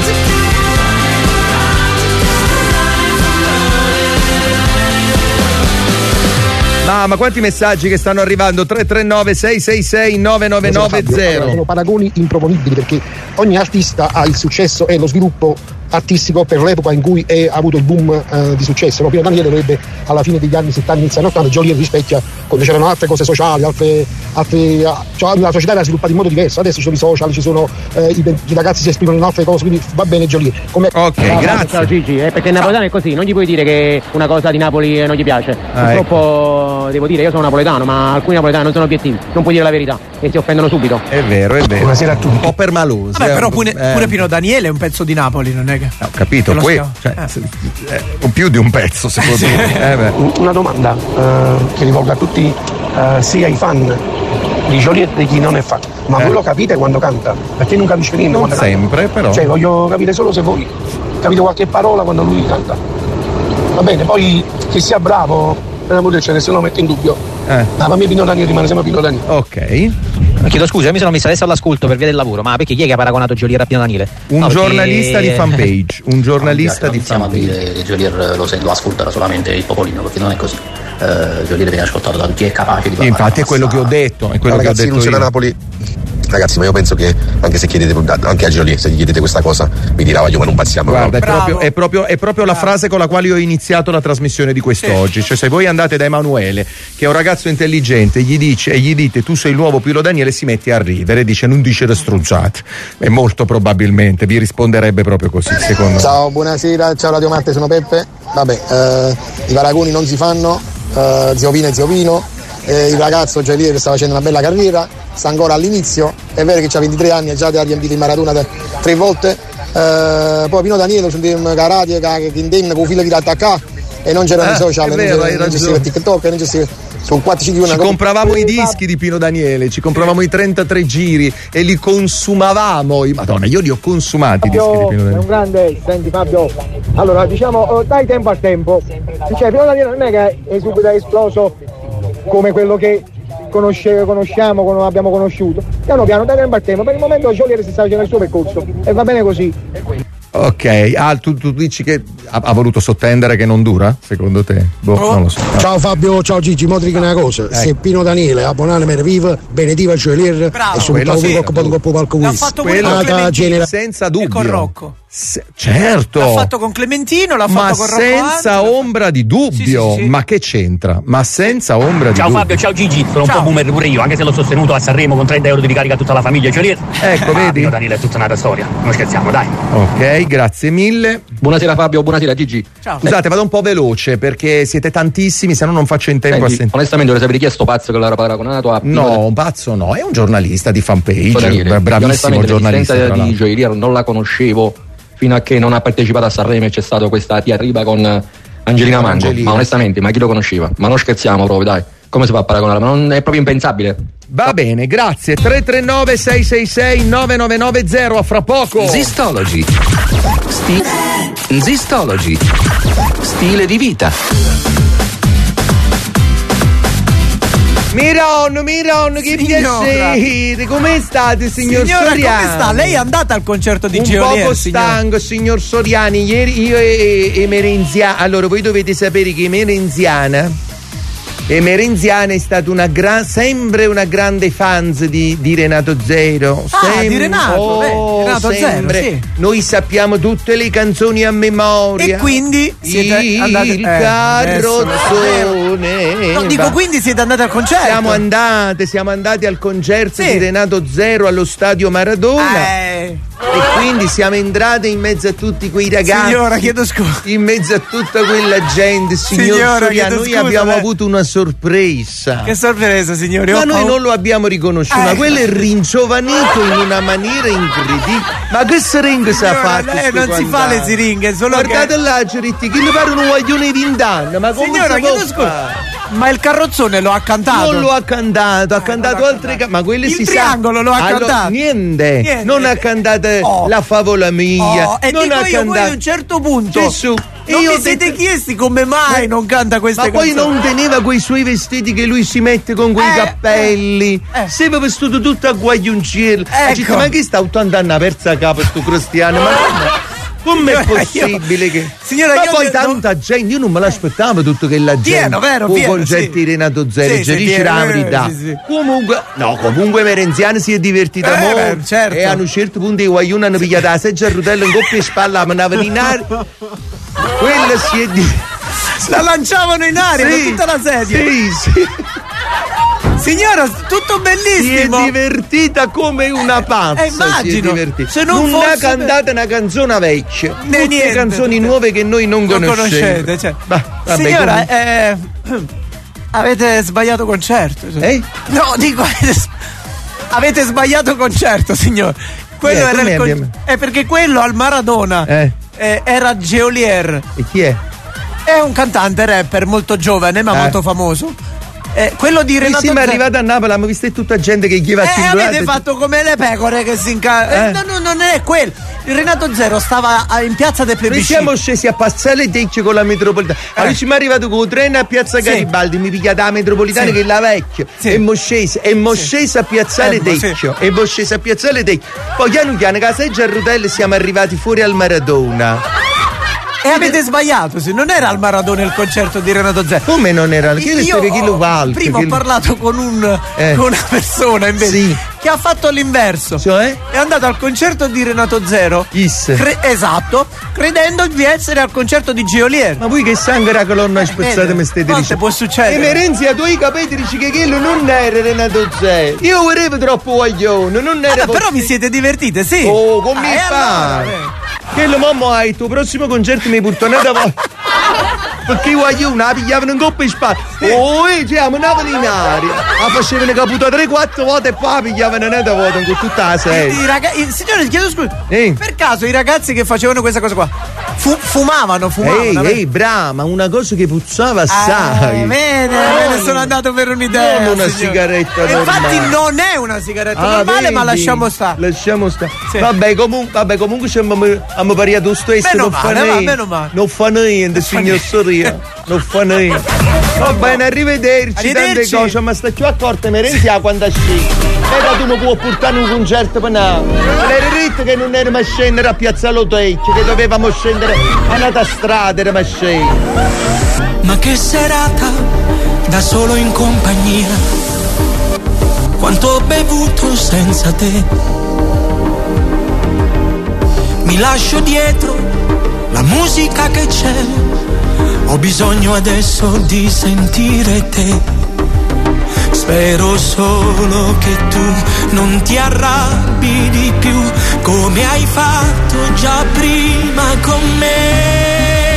Ah, ma quanti messaggi che stanno arrivando? tre tre nove sei sei sei nove nove nove zero. Sono paragoni improponibili perché ogni artista ha il successo e lo sviluppo artistico per l'epoca in cui è, ha avuto il boom eh, di successo. No? Pino Daniele dovrebbe alla fine degli anni settanta, inizio anni ottanta, Joliet rispecchia quando c'erano altre cose sociali, altre, altre, cioè la società era sviluppata in modo diverso. Adesso ci sono i social, ci sono eh, i, i ragazzi si esprimono in altre cose, quindi va bene Joliet. Come... Ok, ciao, grazie. Ciao Gigi, eh, perché il napoletano è così, non gli puoi dire che una cosa di Napoli non gli piace. Ah, Purtroppo ecco. Devo dire, io sono napoletano, ma alcuni napoletani non sono obiettivi, non puoi dire la verità e si offendono subito. È vero, è vero. Buonasera a tutti. Un po' permaloso. Vabbè, però pure, eh. pure Pino Daniele è un pezzo di Napoli, non è che. Ho capito, poi, cioè, eh. eh, più di un pezzo secondo me. Eh, beh. Una domanda eh, che rivolgo a tutti, eh, sia i fan di Joliet e chi non è fan. Ma Eh. voi lo capite quando canta? Perché non capisco niente Non quando sempre, canta. però. Cioè, voglio capire solo se voi capite qualche parola quando lui canta. Va bene, poi che sia bravo, per l'amore del cielo, nessuno lo mette in dubbio. Eh. Ma per me Pino Daniele rimane sempre Pino Daniele. Ok. Chiedo scusa, io mi sono messo adesso all'ascolto per via del lavoro, ma perché chi è che ha paragonato Joliet a Pino Daniele? Un No, perché- giornalista di fanpage. Un giornalista di Iniziamo a fanpage. dire che Joliet lo, lo ascolta solamente il popolino, perché non è così. Uh, Joliet viene ascoltato da chi è capace di E infatti è quello che ho detto, è quello No, che ho ragazzi, detto Luce da io. Napoli. Ragazzi, ma io penso che anche se chiedete anche a Joliet, se gli chiedete questa cosa, vi dirà io ma non passiamo. Guarda, è no? proprio, è proprio, è proprio la frase con la quale io ho iniziato la trasmissione di quest'oggi. Cioè, se voi andate da Emanuele, che è un ragazzo intelligente, gli dice e gli dite tu sei il nuovo Pino Daniele, si mette a ridere, dice non dice le stronzate. E molto probabilmente vi risponderebbe proprio così, secondo me. Ciao, buonasera, ciao Radio Marte, sono Peppe. Vabbè, eh, i paragoni non si fanno, eh, zio Pino e zio Pino. Eh, il ragazzo Joliet sta facendo una bella carriera, sta ancora all'inizio, è vero che ha ventitré anni e già ti ha riempito in maratona da, tre volte, eh, poi Pino Daniele su un karate che indemna con filo di attaccare e non c'erano Eh, i social, è non vero, c'era hai non gestiva ragione. TikTok, non gestiva su quattro cinque Ci compravamo i dischi di Pino Daniele, ci compravamo i trentatré giri e li consumavamo. I- Madonna, io li ho consumati i dischi di Pino Fabio è Daniele. un grande, senti Fabio, allora diciamo eh, dai tempo al tempo, cioè Pino Daniele non è che è subito esploso come quello che conosce, conosciamo, come abbiamo conosciuto, piano piano dai tempo al tempo, per il momento Joliet si sta facendo il suo percorso e va bene così. Ok, ah, tu, tu dici che ha, ha voluto sottendere che non dura, secondo te? Boh, non lo so. Ciao Fabio, ciao Gigi, mo ti dico una cosa, se Pino Daniele a Bonale Merviva, Benetiva Joliet e su quello sì, un po' di coppo palco L'ha fatto pure con Clementino senza e dubbio. con Rocco. Se- certo. L'ha fatto con Clementino, l'ha ma fatto con Rocco senza Hunt, ombra di dubbio. Sì, sì, sì. Ma che c'entra? Ma senza ombra di Ciao dubbio. Fabio, ciao Gigi, sono un Ciao. po' boomer pure io, anche se l'ho sostenuto a Sanremo con trenta euro di ricarica a tutta la famiglia Joliet. Ecco, Ma vedi? Pino Daniele è tutta un'altra storia, non scherziamo, dai. Ok, grazie mille. Buonasera Fabio, buonasera Gigi. Ciao. Scusate, vado un po' veloce perché siete tantissimi, se no non faccio in tempo Senti, a sentire. onestamente vorrei sapere chi è sto pazzo che l'ha paragonato a Pino No, un pazzo no, è un giornalista di fanpage, Daniele. bra- Io bravissimo onestamente giornalista. l'esistenza tra di l'altro. Joliet non la conoscevo fino a che non ha partecipato a Sanremo e c'è stato questa diatriba con Angelina Mango. Angelina. Ma onestamente, ma chi lo conosceva? Ma non scherziamo proprio, dai. Come si fa a paragonare? Ma non è proprio impensabile. Va bene, grazie. tre tre nove sei sei sei nove nove nove zero, a fra poco. Zistology. Sti- Zistology. Stile di vita. Miron, Miron, che Signora. piacere! Come state, signor Signora, Soriani? come sta? Lei è andata al concerto di Un Geolier, poco signora? stanco, signor Soriani. Ieri io e, e Merenziana. Allora, voi dovete sapere che Merenziana. E Merenziana è stata una gran, sempre una grande fans di, di Renato Zero. Ah, Sem- di Renato, oh, beh, Renato sempre. Zero, sì. Noi sappiamo tutte le canzoni a memoria. E quindi siete il andati eh, carrozzone. No, dico, Va. quindi siete andati al concerto? Siamo andate, siamo andati al concerto Sì. di Renato Zero allo stadio Maradona. Eh, E quindi siamo entrate in mezzo a tutti quei ragazzi. Signora, chiedo scusa. In mezzo a tutta quella gente, signor Signora, Soriano, chiedo noi scusa, abbiamo eh. avuto una sorpresa. che sorpresa, signori. Ma Ho noi paura. non lo abbiamo riconosciuto, ma Eh. quello è ringiovanito in una maniera incredibile. Ma che siringhe si ha Signora, fatto? lei sto non si fa quant'anni? le siringhe, solo Guardate che... là, Giuritti, che mi pare un guaglione di vent'anni, ma come Signora, si può chiedo scusa. fare? Ma il carrozzone lo ha cantato? Non lo ha cantato, ha cantato altre ca- ma quelle Il si triangolo sa. lo ha Allora, cantato? Niente. Niente. non ha cantato Oh. la favola mia. Oh, e non dico ha io, poi cantato a un certo punto Gesù. Non io vi siete detto... chiesti come mai non canta queste Ma canzoni? poi non teneva quei suoi vestiti che lui si mette con quei Eh, cappelli. eh, eh. Si aveva vestito tutto a guaglioncello. Ecco. Dice, ma che sta ottanta anni a persa capo sto cristiano? Ma come? Com'è Signora, possibile io- che. signora, ma io poi non- tanta gente, io non me l'aspettavo tutto che la gente. Pieno, vero, con pieno, concerti sì. di Renato Zero, Sì, ci sì, dice pieno, la eh, verità. sì, sì. Comunque, no, comunque Merenziano si è divertita Eh, molto. beh, certo. E a un certo punto i guaglioni hanno pigliato la seggia a rotella in coppia e spalla, ma andavano in aria. Quella si è di. La lanciavano in aria Sì, con tutta la sedia. Sì, sì. Signora, tutto Si è bellissimo. divertita come una pazza. Eh, immagino. Si è divertita. Se non non fosse ha cantato una canzone vecchia. Né Tutte niente, canzoni tutte- nuove che noi non, Non conosciamo. conoscete, cioè. Bah, vabbè, Signora, comunque- eh, avete sbagliato concerto. cioè. Eh? No, dico, avete, s- avete sbagliato concerto, signor. Quello Eh, era com'è il con- abbiamo- È perché quello al Maradona Eh. eh, era Geolier. E chi è? È un cantante rapper molto giovane ma Eh. molto famoso. Eh, quello di Sì, Renato sì, ma è Zero- arrivato a Napoli, abbiamo visto tutta gente che gli va a Eh, cingolare. avete fatto come le pecore che si inca... Eh. Eh, no, no, non è quello. Il Renato Zero stava a- in piazza dei Noi plebisciti. siamo scesi a Pazzale Tecce con la metropolitana. Allora ci mi è arrivato con il treno a Piazza Sì. Garibaldi, mi pigliata la metropolitana Sì. che è la vecchia. Sì. E mo scesi, e mo scesi a Piazzale Eh, mo sì. Tecce. E mo scesi a Piazzale Tecce. Poi piano piano, che la seggia a rotelle siamo arrivati fuori al Maradona. E avete sbagliato, sì, non era al Maradona il concerto di Renato Zero. Come non era? Che Io chi lo ho- valca? prima Chi ho lo- parlato con, un, Eh. con una persona invece Sì. che ha fatto l'inverso. Cioè? È andato al concerto di Renato Zero. Is. cre- esatto, credendo di essere al concerto di Geolier. Ma voi che sangue la colonna spezzata vede, mi state quante dicendo? può succedere? E Merenzi a tu i capelli dici che quello non era Renato Zero. Io volevo troppo guaglione, non era. Vabbè, però vi siete divertite, sì. Oh, come Ah, e fa? allora, eh. Che lo mamma hai, il tuo prossimo concerto mi porto una volta. Perché i guaglioni la pigliavano in coppa e spalla. Oh, e siamo navali in aria. La facevano caputa tre quattro volte e poi la pigliavano una volta con tutta la serie. I raga- il- signore, chiedo scusa. Eh. Per caso i ragazzi che facevano questa cosa qua fu- fumavano, fumavano. Ehi, vabbè. ehi, brava, una cosa che puzzava Ah, assai. bene, me ne sono andato per un'idea. Non una signore. sigaretta E infatti normale. non è una sigaretta Ah, normale, ma vedi? lasciamo stare. Lasciamo stare. Sì. Vabbè, comunque, vabbè, comunque ci abbiamo, abbiamo pariato lo stesso. Meno non fa male, va, niente. meno male. Non fa niente, signor Soria. Non fa niente. Va bene, arrivederci, Arrivederci. tante cose, ma sta più accorta Merenzia quando scende. Vedi, tu non puoi portare un concerto per Napoli. Era ritto che non eravamo a scendere a Piazzale Tecce, che dovevamo scendere a un'altra strada, eravamo a scendere. Ma che serata, da solo in compagnia. Quanto ho bevuto senza te. Mi lascio dietro la musica che c'è. Ho bisogno adesso di sentire te. Spero solo che tu non ti arrabbi di più, come hai fatto già prima con me.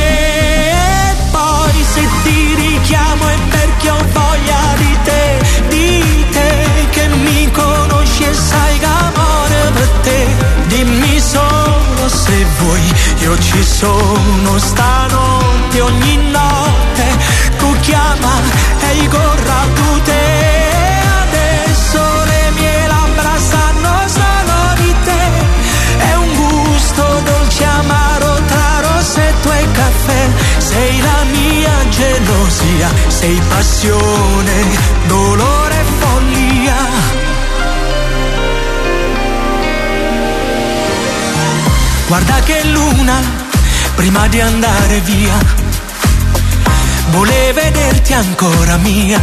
Poi se ti richiamo è perché ho voglia di te, di te che mi conosci e sai che amore per te. Dimmi solo se vuoi, io ci sono stanotte, ogni notte tu chiama e io corro tu te. Adesso le mie labbra sanno solo di te, è un gusto dolce amaro tra rossetto e caffè. Sei la mia gelosia, sei passione, dolore e follia. Guarda che luna, prima di andare via, vuole vederti ancora mia.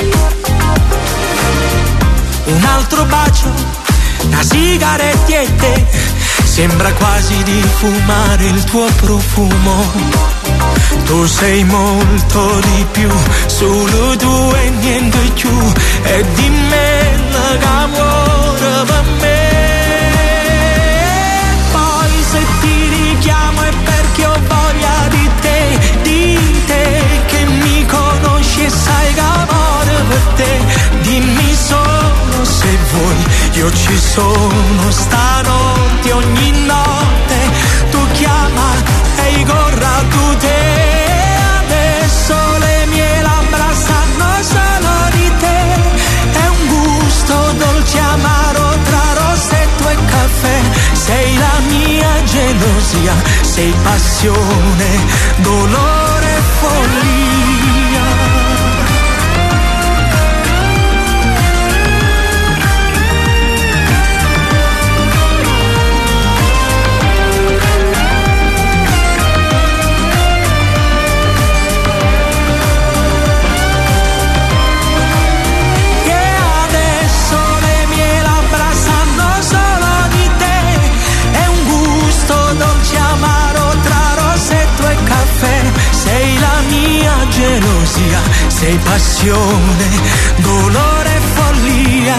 Un altro bacio, una sigaretta e te, sembra quasi di fumare il tuo profumo. Tu sei molto di più, solo tu e niente più, e di me che amore per me. Poi se ti richiamo è perché ho voglia di te, di te che mi conosci e sai che amore per te. Dimmi solo se vuoi, io ci sono stanotte, ogni notte tu chiama e io corro tu te. Adesso le mie labbra sanno solo di te, è un gusto dolce amaro tra rossetto e caffè. Sei la mia gelosia, sei passione, dolore e follia. Gelosia, sei passione, dolore e follia.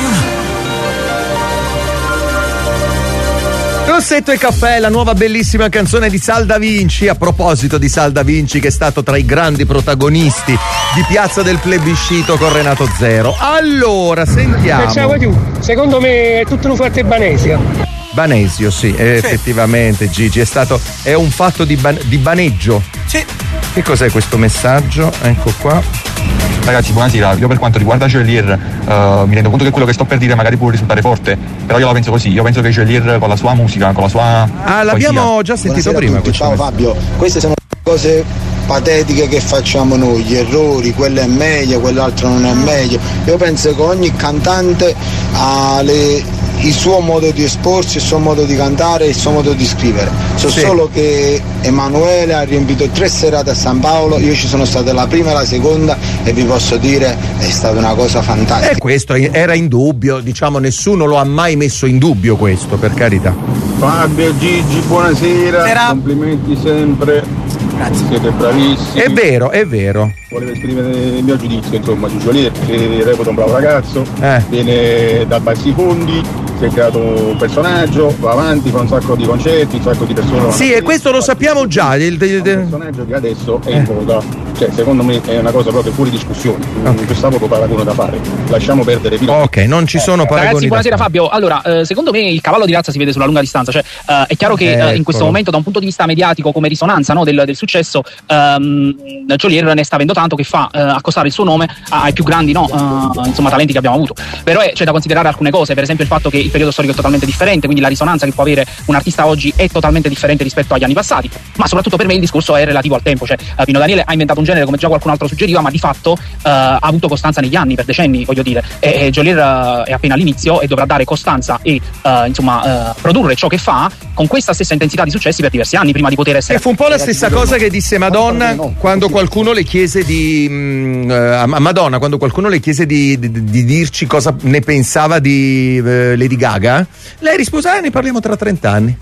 Rossetto e caffè, la nuova bellissima canzone di Sal Da Vinci. A proposito di Sal Da Vinci, che è stato tra i grandi protagonisti di Piazza del Plebiscito con Renato Zero. Allora, sentiamo. Ciao, tu. Secondo me è tutto un fatto Banesia. Banesio, sì, sì, effettivamente Gigi, è stato, è un fatto di, ban- di baneggio. Sì. Che cos'è questo messaggio? Ecco qua. Ragazzi, buonasera. Io per quanto riguarda Geolier uh, mi rendo conto che quello che sto per dire magari può risultare forte, però io la penso così. Io penso che Geolier con la sua musica, con la sua Ah, l'abbiamo poesia... già sentito Buonasera prima. a tutti. Ciao Fabio, queste sono cose patetiche che facciamo noi, gli errori, quello è meglio, quell'altro non è meglio. Io penso che ogni cantante ha le il suo modo di esporsi, il suo modo di cantare, il suo modo di scrivere. So sì. solo che Emanuele ha riempito tre serate a San Paolo, io ci sono stato la prima e la seconda e vi posso dire è stata una cosa fantastica. E questo era in dubbio, diciamo, nessuno lo ha mai messo in dubbio questo, per carità. Fabio, Gigi, buonasera, Sera. complimenti sempre. Grazie. Siete bravissimi. È vero, è vero. Volevo esprimere il mio giudizio, insomma, di Geolier, che reputo un bravo ragazzo, eh. viene da bassi fondi, si è creato un personaggio, va avanti, fa un sacco di concerti, un sacco di persone. Sì, e questo lo sappiamo già. Il, il, il... un personaggio che adesso è in voga, cioè secondo me è una cosa proprio fuori discussione, non c'è stato poco paragone da fare. Lasciamo perdere fino Ok, non ci sono paragoni. Ragazzi, buonasera da Fabio. Allora, eh, secondo me il cavallo di razza si vede sulla lunga distanza, cioè eh, è chiaro che eh, in questo momento da un punto di vista mediatico come risonanza, no, del, del successo ehm, Geolier ne sta avendo tanto che fa eh, accostare il suo nome ai più grandi, no, eh, insomma, talenti che abbiamo avuto. Però è, c'è da considerare alcune cose, per esempio il fatto che il periodo storico è totalmente differente, quindi la risonanza che può avere un artista oggi è totalmente differente rispetto agli anni passati, ma soprattutto per me il discorso è relativo al tempo, cioè eh, Pino Daniele ha inventato un genere come già qualcun altro suggeriva, ma di fatto eh, ha avuto costanza negli anni, per decenni, voglio dire, e, e Geolier eh, è appena all'inizio e dovrà dare costanza e eh, insomma eh, produrre ciò che fa con questa stessa intensità di successi per diversi anni prima di poter essere. E fu un po' la stessa cosa che disse Madonna quando qualcuno le chiese di mh, a Madonna quando qualcuno le chiese di, di, di dirci cosa ne pensava di uh, Lady Gaga. Lei rispose: ah, ne parliamo tra trent'anni.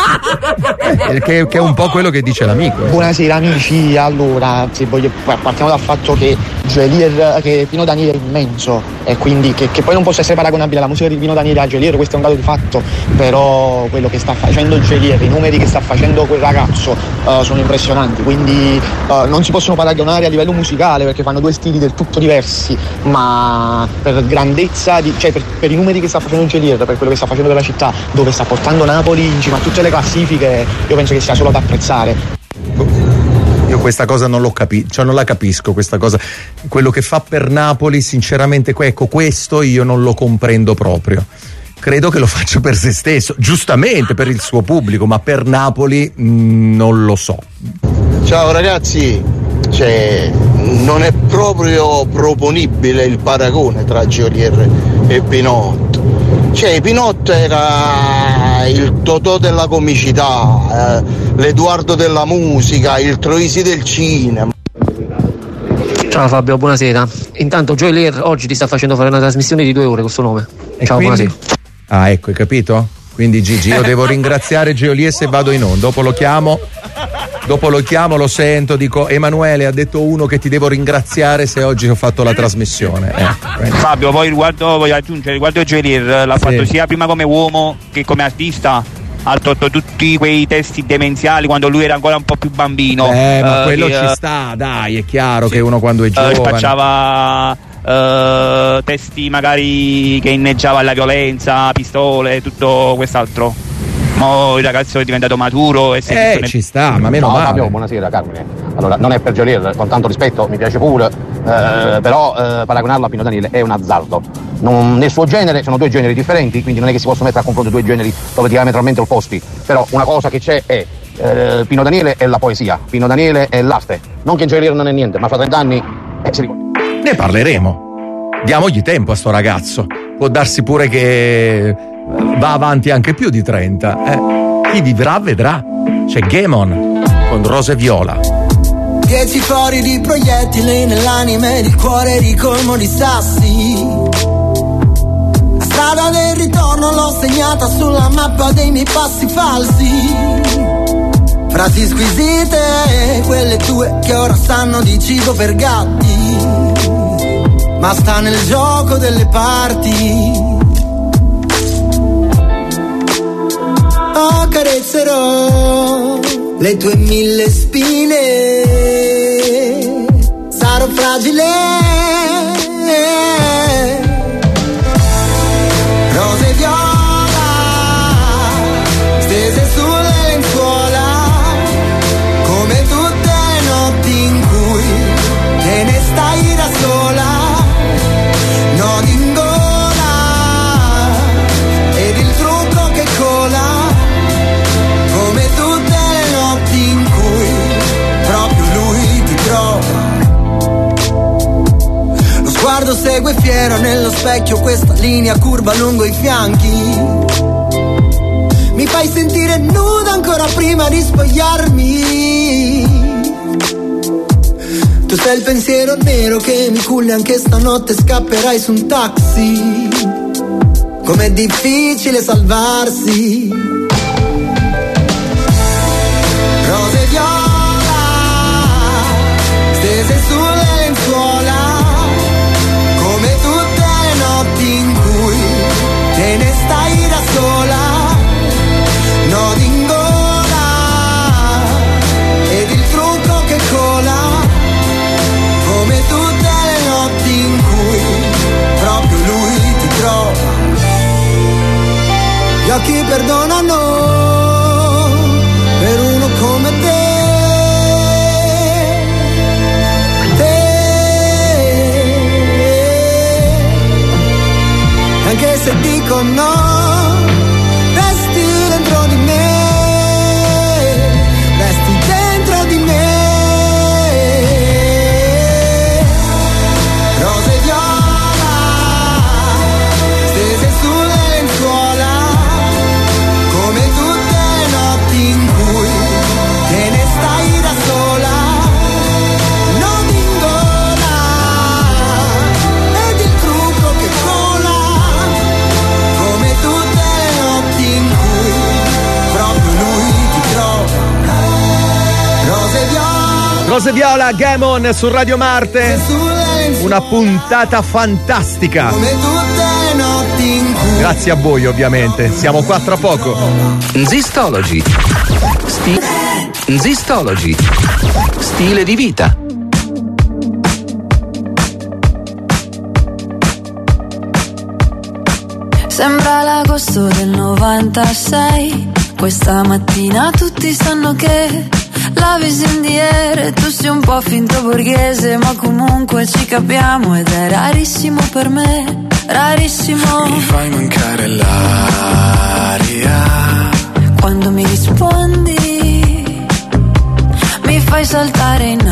Eh, che, che è un po' quello che dice l'amico. eh. Buonasera amici, allora se voglio, partiamo dal fatto che Geolier, che Pino Daniele è immenso e quindi che, che poi non possa essere paragonabile la musica di Pino Daniele a Geolier, questo è un dato di fatto, però quello che sta facendo Geolier, i numeri che sta facendo quel ragazzo uh, sono impressionanti, quindi uh, non si possono paragonare a livello musicale perché fanno due stili del tutto diversi, ma per grandezza, di, cioè per, per i numeri che sta facendo Geolier, per quello che sta facendo per la città, dove sta portando Napoli in cima a tutte le classifiche, io penso che sia solo da apprezzare. Io questa cosa non l'ho capito, cioè non la capisco questa cosa. Quello che fa per Napoli, sinceramente, ecco, questo io non lo comprendo proprio. Credo che lo faccia per se stesso, giustamente per il suo pubblico, ma per Napoli mh, non lo so. Ciao ragazzi, cioè non è proprio proponibile il paragone tra Geolier e Pinotto. Cioè Pinotto era il Totò della comicità, eh, l'Edoardo della musica, il Troisi del cinema. Ciao Fabio, buonasera. Intanto Geolier oggi ti sta facendo fare una trasmissione di due ore col suo nome. E Ciao, quindi? buonasera. Ah, ecco, hai capito? Quindi Gigi, io devo ringraziare Geolier se vado in onda. Dopo lo chiamo, dopo lo chiamo, lo sento, dico: Emanuele, ha detto uno che ti devo ringraziare se oggi ho fatto la trasmissione. Eh, Fabio, poi riguardo, voglio aggiungere, riguardo Geolier, l'ha Sì. fatto sia prima come uomo che come artista. Ha tolto tutti quei testi demenziali quando lui era ancora un po' più bambino. Eh, ma eh, quello che, ci eh, sta, dai, è chiaro sì. che uno quando è eh, giovane. spacciava eh, testi magari che inneggiava alla violenza, pistole, tutto quest'altro. Mo il ragazzo è diventato maturo e si è Eh, ci sta, ma meno Ciao, male. Fabio, buonasera Carmine. Allora, non è per Geolier, con tanto rispetto, mi piace pure, eh, però eh, paragonarlo a Pino Daniele è un azzardo. Non, nel suo genere sono due generi differenti, quindi non è che si possono mettere a confronto due generi proprio diametralmente opposti. Però una cosa che c'è è eh, Pino Daniele è la poesia, Pino Daniele è l'arte. Non che Joy non è niente, ma fra trent'anni eh, si ricorda. Ne parleremo. Diamogli tempo a sto ragazzo. Può darsi pure che va avanti anche più di trenta. Eh. Chi vivrà vedrà. C'è Gamon con Rosa e Viola. Dieci fori di proiettili nell'anima ed il cuore ricolmo di sassi. La strada del ritorno l'ho segnata sulla mappa dei miei passi falsi. Frasi squisite, quelle tue che ora sanno di cibo per gatti. Ma sta nel gioco delle parti. Oh, carezzerò le tue mille spine. Sarò fragile. Rose e viola stese sulle lenzuola, come tutte le notti in cui te ne stai da sola. Nodi in gola ed il trucco che cola, come tutte le notti in cui proprio lui ti trova. Lo sguardo segue fiero nello specchio questa linea curva lungo i fianchi. Mi fai sentire nuda ancora prima di spogliarmi. Tu sei il pensiero nero che mi culle anche stanotte, scapperai su un taxi. Com'è difficile salvarsi. Rose e viola stese sulle lenzuola, come tutte le notti in cui te ne stai da sola. Nodi in gola ed il trucco che cola, come tutte le notti in cui proprio lui ti trova. Gli occhi perdonano per uno come te. Te. Anche se dico no, resti dentro di me. Resti dentro di me. Rose e viola stese sulle lenzuola, come tutte le notti in cui te ne stai da sola. Non in gola ed il trucco che cola, come tutte le notti in cui proprio lui ti trova. Rose e viola. Rose e Viola, Gamon su Radio Marte. Una puntata fantastica. Come tutte le notti in cui. Grazie a voi ovviamente. Siamo qua tra poco. Zistology. Sti- Zistology. Stile di vita. Sembra l'agosto del novantasei. Questa mattina tutti sanno che la visiera, tu sei un po' finto borghese, ma comunque ci capiamo ed è rarissimo per me, rarissimo. Mi fai mancare l'aria Quando mi rispondi, mi fai saltare in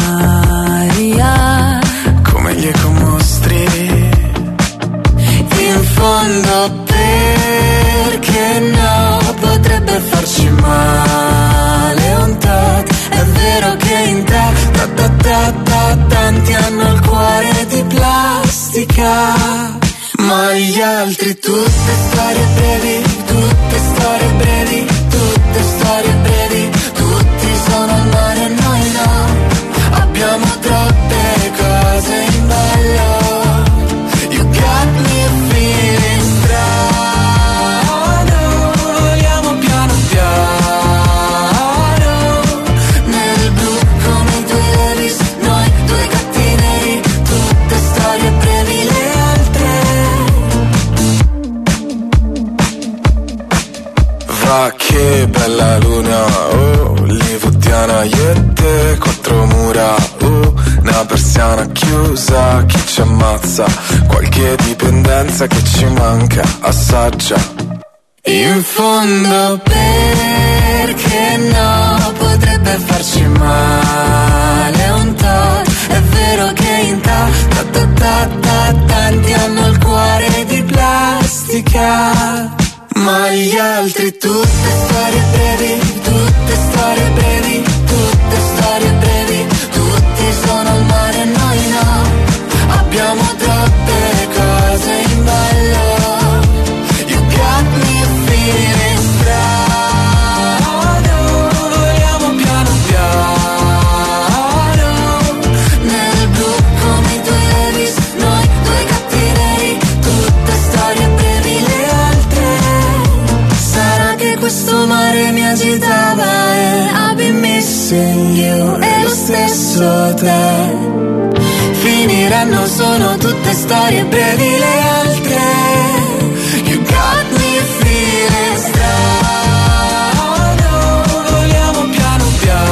aria come gli ecomostri. In fondo perché no, potrebbe farci male un tot. È vero che in te ta, ta, ta, ta, tanti hanno il cuore di plastica, ma gli altri tutte storie brevi, tutte storie brevi, tutte storie brevi. Tutti sono al mare e noi no, abbiamo troppe cose in ballo. You got me feeling strano, vogliamo piano piano nel blu come i due Levis, noi due gatti neri. Tutte storie brevi, le altre. Va che bella luna, oh, hollywoodiana, io e te, quattro mura, oh, una persiana chiusa, chi ci ammazza, qualche dipendenza che ci manca, assaggia. In fondo perché e no, potrebbe farci male un tot. È vero che in ta ta ta ta ta tanti hanno il cuore di plastica, ma gli altri tutte storie brevi, tutte storie brevi, tutte storie brevi, tutti sono al mare e noi no, abbiamo troppe cose in ballo. You got me feeling strano, vogliamo piano piano, nel blu come i tuoi Levi's, noi due gatti neri, tutte storie brevi le altre. Sarà che questo mare mi agitava e I've been missing you, e lo stesso te. Finiranno, sono tutte storie brevi le altre. You got me feeling strano, vogliamo piano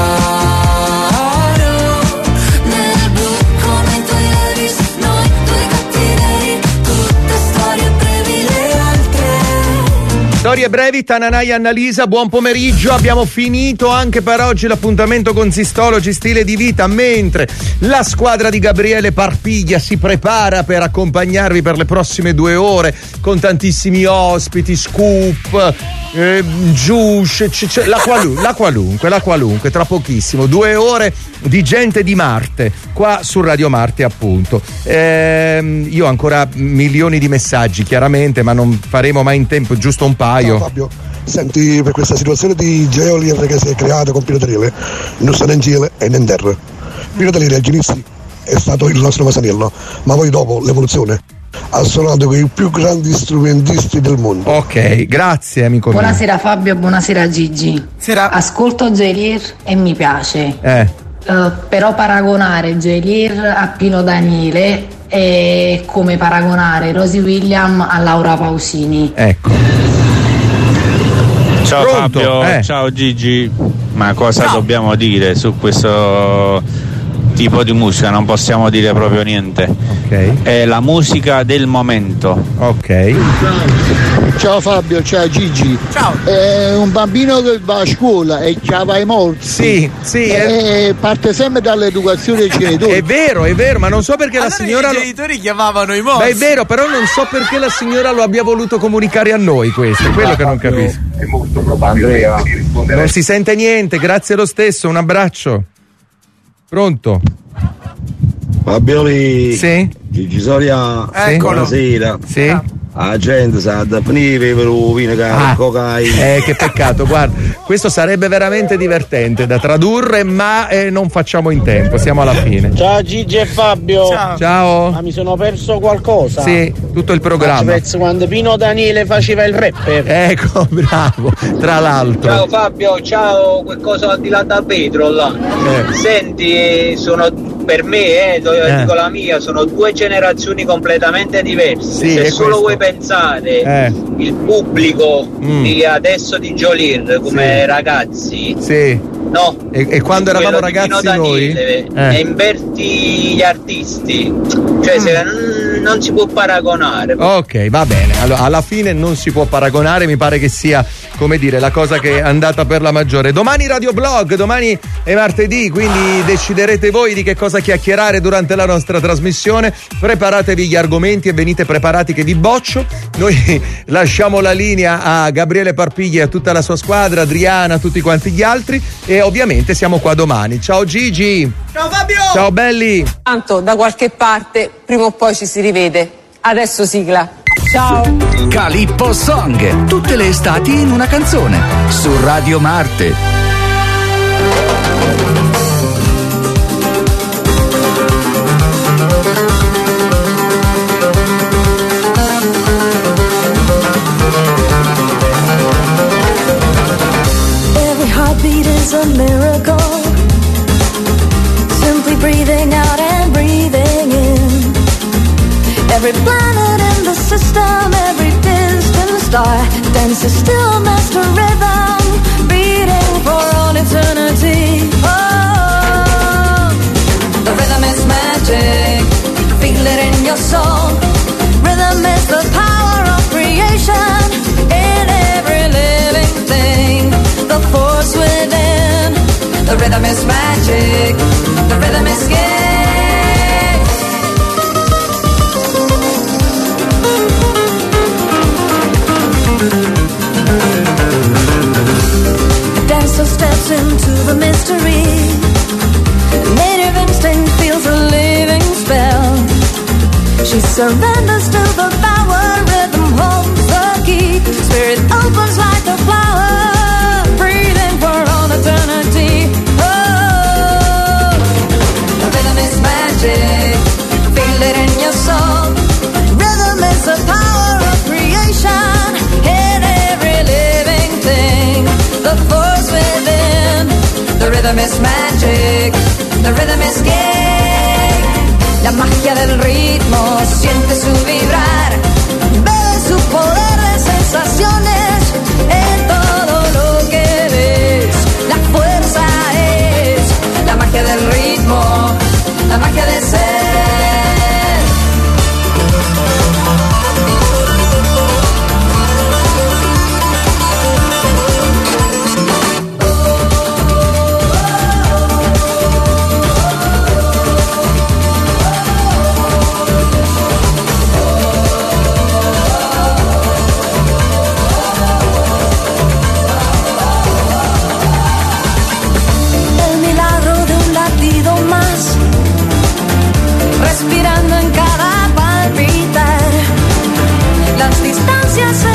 piano, nel blu come i tuoi Levi's, noi due gatti neri, tutte storie brevi le altre. Storie brevi, Tananai e Annalisa, buon pomeriggio. Abbiamo finito anche per oggi l'appuntamento con Sistologi Stile di Vita, mentre la squadra di Gabriele Parpiglia si prepara per accompagnarvi per le prossime due ore con tantissimi ospiti, scoop, eh, juice, c- c- la, qualu- la qualunque, la qualunque, tra pochissimo. Due ore di gente di Marte, qua su Radio Marte appunto. Ehm, io ho ancora milioni di messaggi chiaramente, ma non faremo mai in tempo, giusto un paio. No, Fabio, senti, per questa situazione di Geolier che si è creata con Pino Daniele, non sta né in cielo e né in terra. Pino Daniele agli inizi è stato il nostro Masanello, ma poi dopo l'evoluzione ha suonato con i più grandi strumentisti del mondo. Ok, grazie amico mio. Buonasera Fabio, buonasera Gigi. Sera. Ascolto Geolier e mi piace. Eh. Uh, però paragonare Geolier a Pino Daniele è come paragonare Rosie Williams a Laura Pausini. Ecco. Ciao Pronto? Fabio, Eh. ciao Gigi. Ma cosa Ciao. dobbiamo dire su questo tipo di musica? Non possiamo dire proprio niente. Ok. È la musica del momento. Ok. Ciao Fabio, ciao Gigi. Ciao. È un bambino che va a scuola e ci va i morti. Sì, sì. È, E parte sempre dall'educazione dei genitori. è vero, è vero, ma non so perché Allora la signora. i lo- genitori chiamavano i morti. Beh, è vero, però non so perché la signora lo abbia voluto comunicare a noi questo, è quello che non capisco. È molto probabile di rispondere. Non si sente niente, grazie lo stesso, un abbraccio. Pronto? Fabioli, Sì? Gigi Soria, Eccolo. buonasera. Sì? La gente sa da finire per un vino che Ah, cocaina. eh, che peccato, guarda, questo sarebbe veramente divertente da tradurre, ma eh, non facciamo in tempo, siamo alla fine. Ciao Gigi e Fabio. Ciao. Ciao. Ma mi sono perso qualcosa. Sì, tutto il programma. Pezzo quando Pino Daniele faceva il rapper. Ecco, bravo, tra l'altro. Ciao Fabio, ciao, qualcosa al di là da Pedro là. Eh. Senti, sono per me, eh, do- Eh. dico la mia, sono due generazioni completamente diverse. Sì, Se è solo questo. vuoi pensare Eh. il pubblico Mm. di adesso di Geolier come Sì. ragazzi, Sì. no? E, e quando eravamo Quello di Pino ragazzi noi? Daniele, Eh. e inverti gli artisti, cioè se, mm, non si può paragonare. Ok, va bene. Allora, alla fine non si può paragonare, mi pare che sia, come dire, la cosa che è andata per la maggiore. Domani radioblog, domani è martedì, quindi deciderete voi di che cosa chiacchierare durante la nostra trasmissione. Preparatevi gli argomenti e venite preparati che vi boccio. Noi lasciamo la linea a Gabriele Parpiglia e a tutta la sua squadra, Adriana, tutti quanti gli altri, e ovviamente siamo qua domani. Ciao Gigi. Ciao Fabio. Ciao belli. Tanto da qualche parte prima o poi ci si rivede. Adesso sigla. Ciao. Calippo Song, tutte le estati in una canzone, su Radio Marte. Every heartbeat is a miracle. Simply breathing out and breathing in. Every planet in the system, every distant star dances still, master rhythm, beating for all eternity. Oh, the rhythm is magic. Feel it in your soul. Rhythm is the power of creation in every living thing. The force within. The rhythm is magic, the rhythm is gay. The dancer steps into the mystery. Native instinct feels a living spell. She surrenders to the power, rhythm holds the key. Spirit opens like a flower, breathing for all eternity. Oh, the rhythm is magic, feel it in your soul. Rhythm is the power of creation in every living thing. The force within, the rhythm is magic, the rhythm is gay. La magia del ritmo siente su vibrar, bebe su poder de sensaciones en todo lo que ves. La fuerza es la magia del ritmo, la magia de ser. Respirando en cada palpitar, las distancias se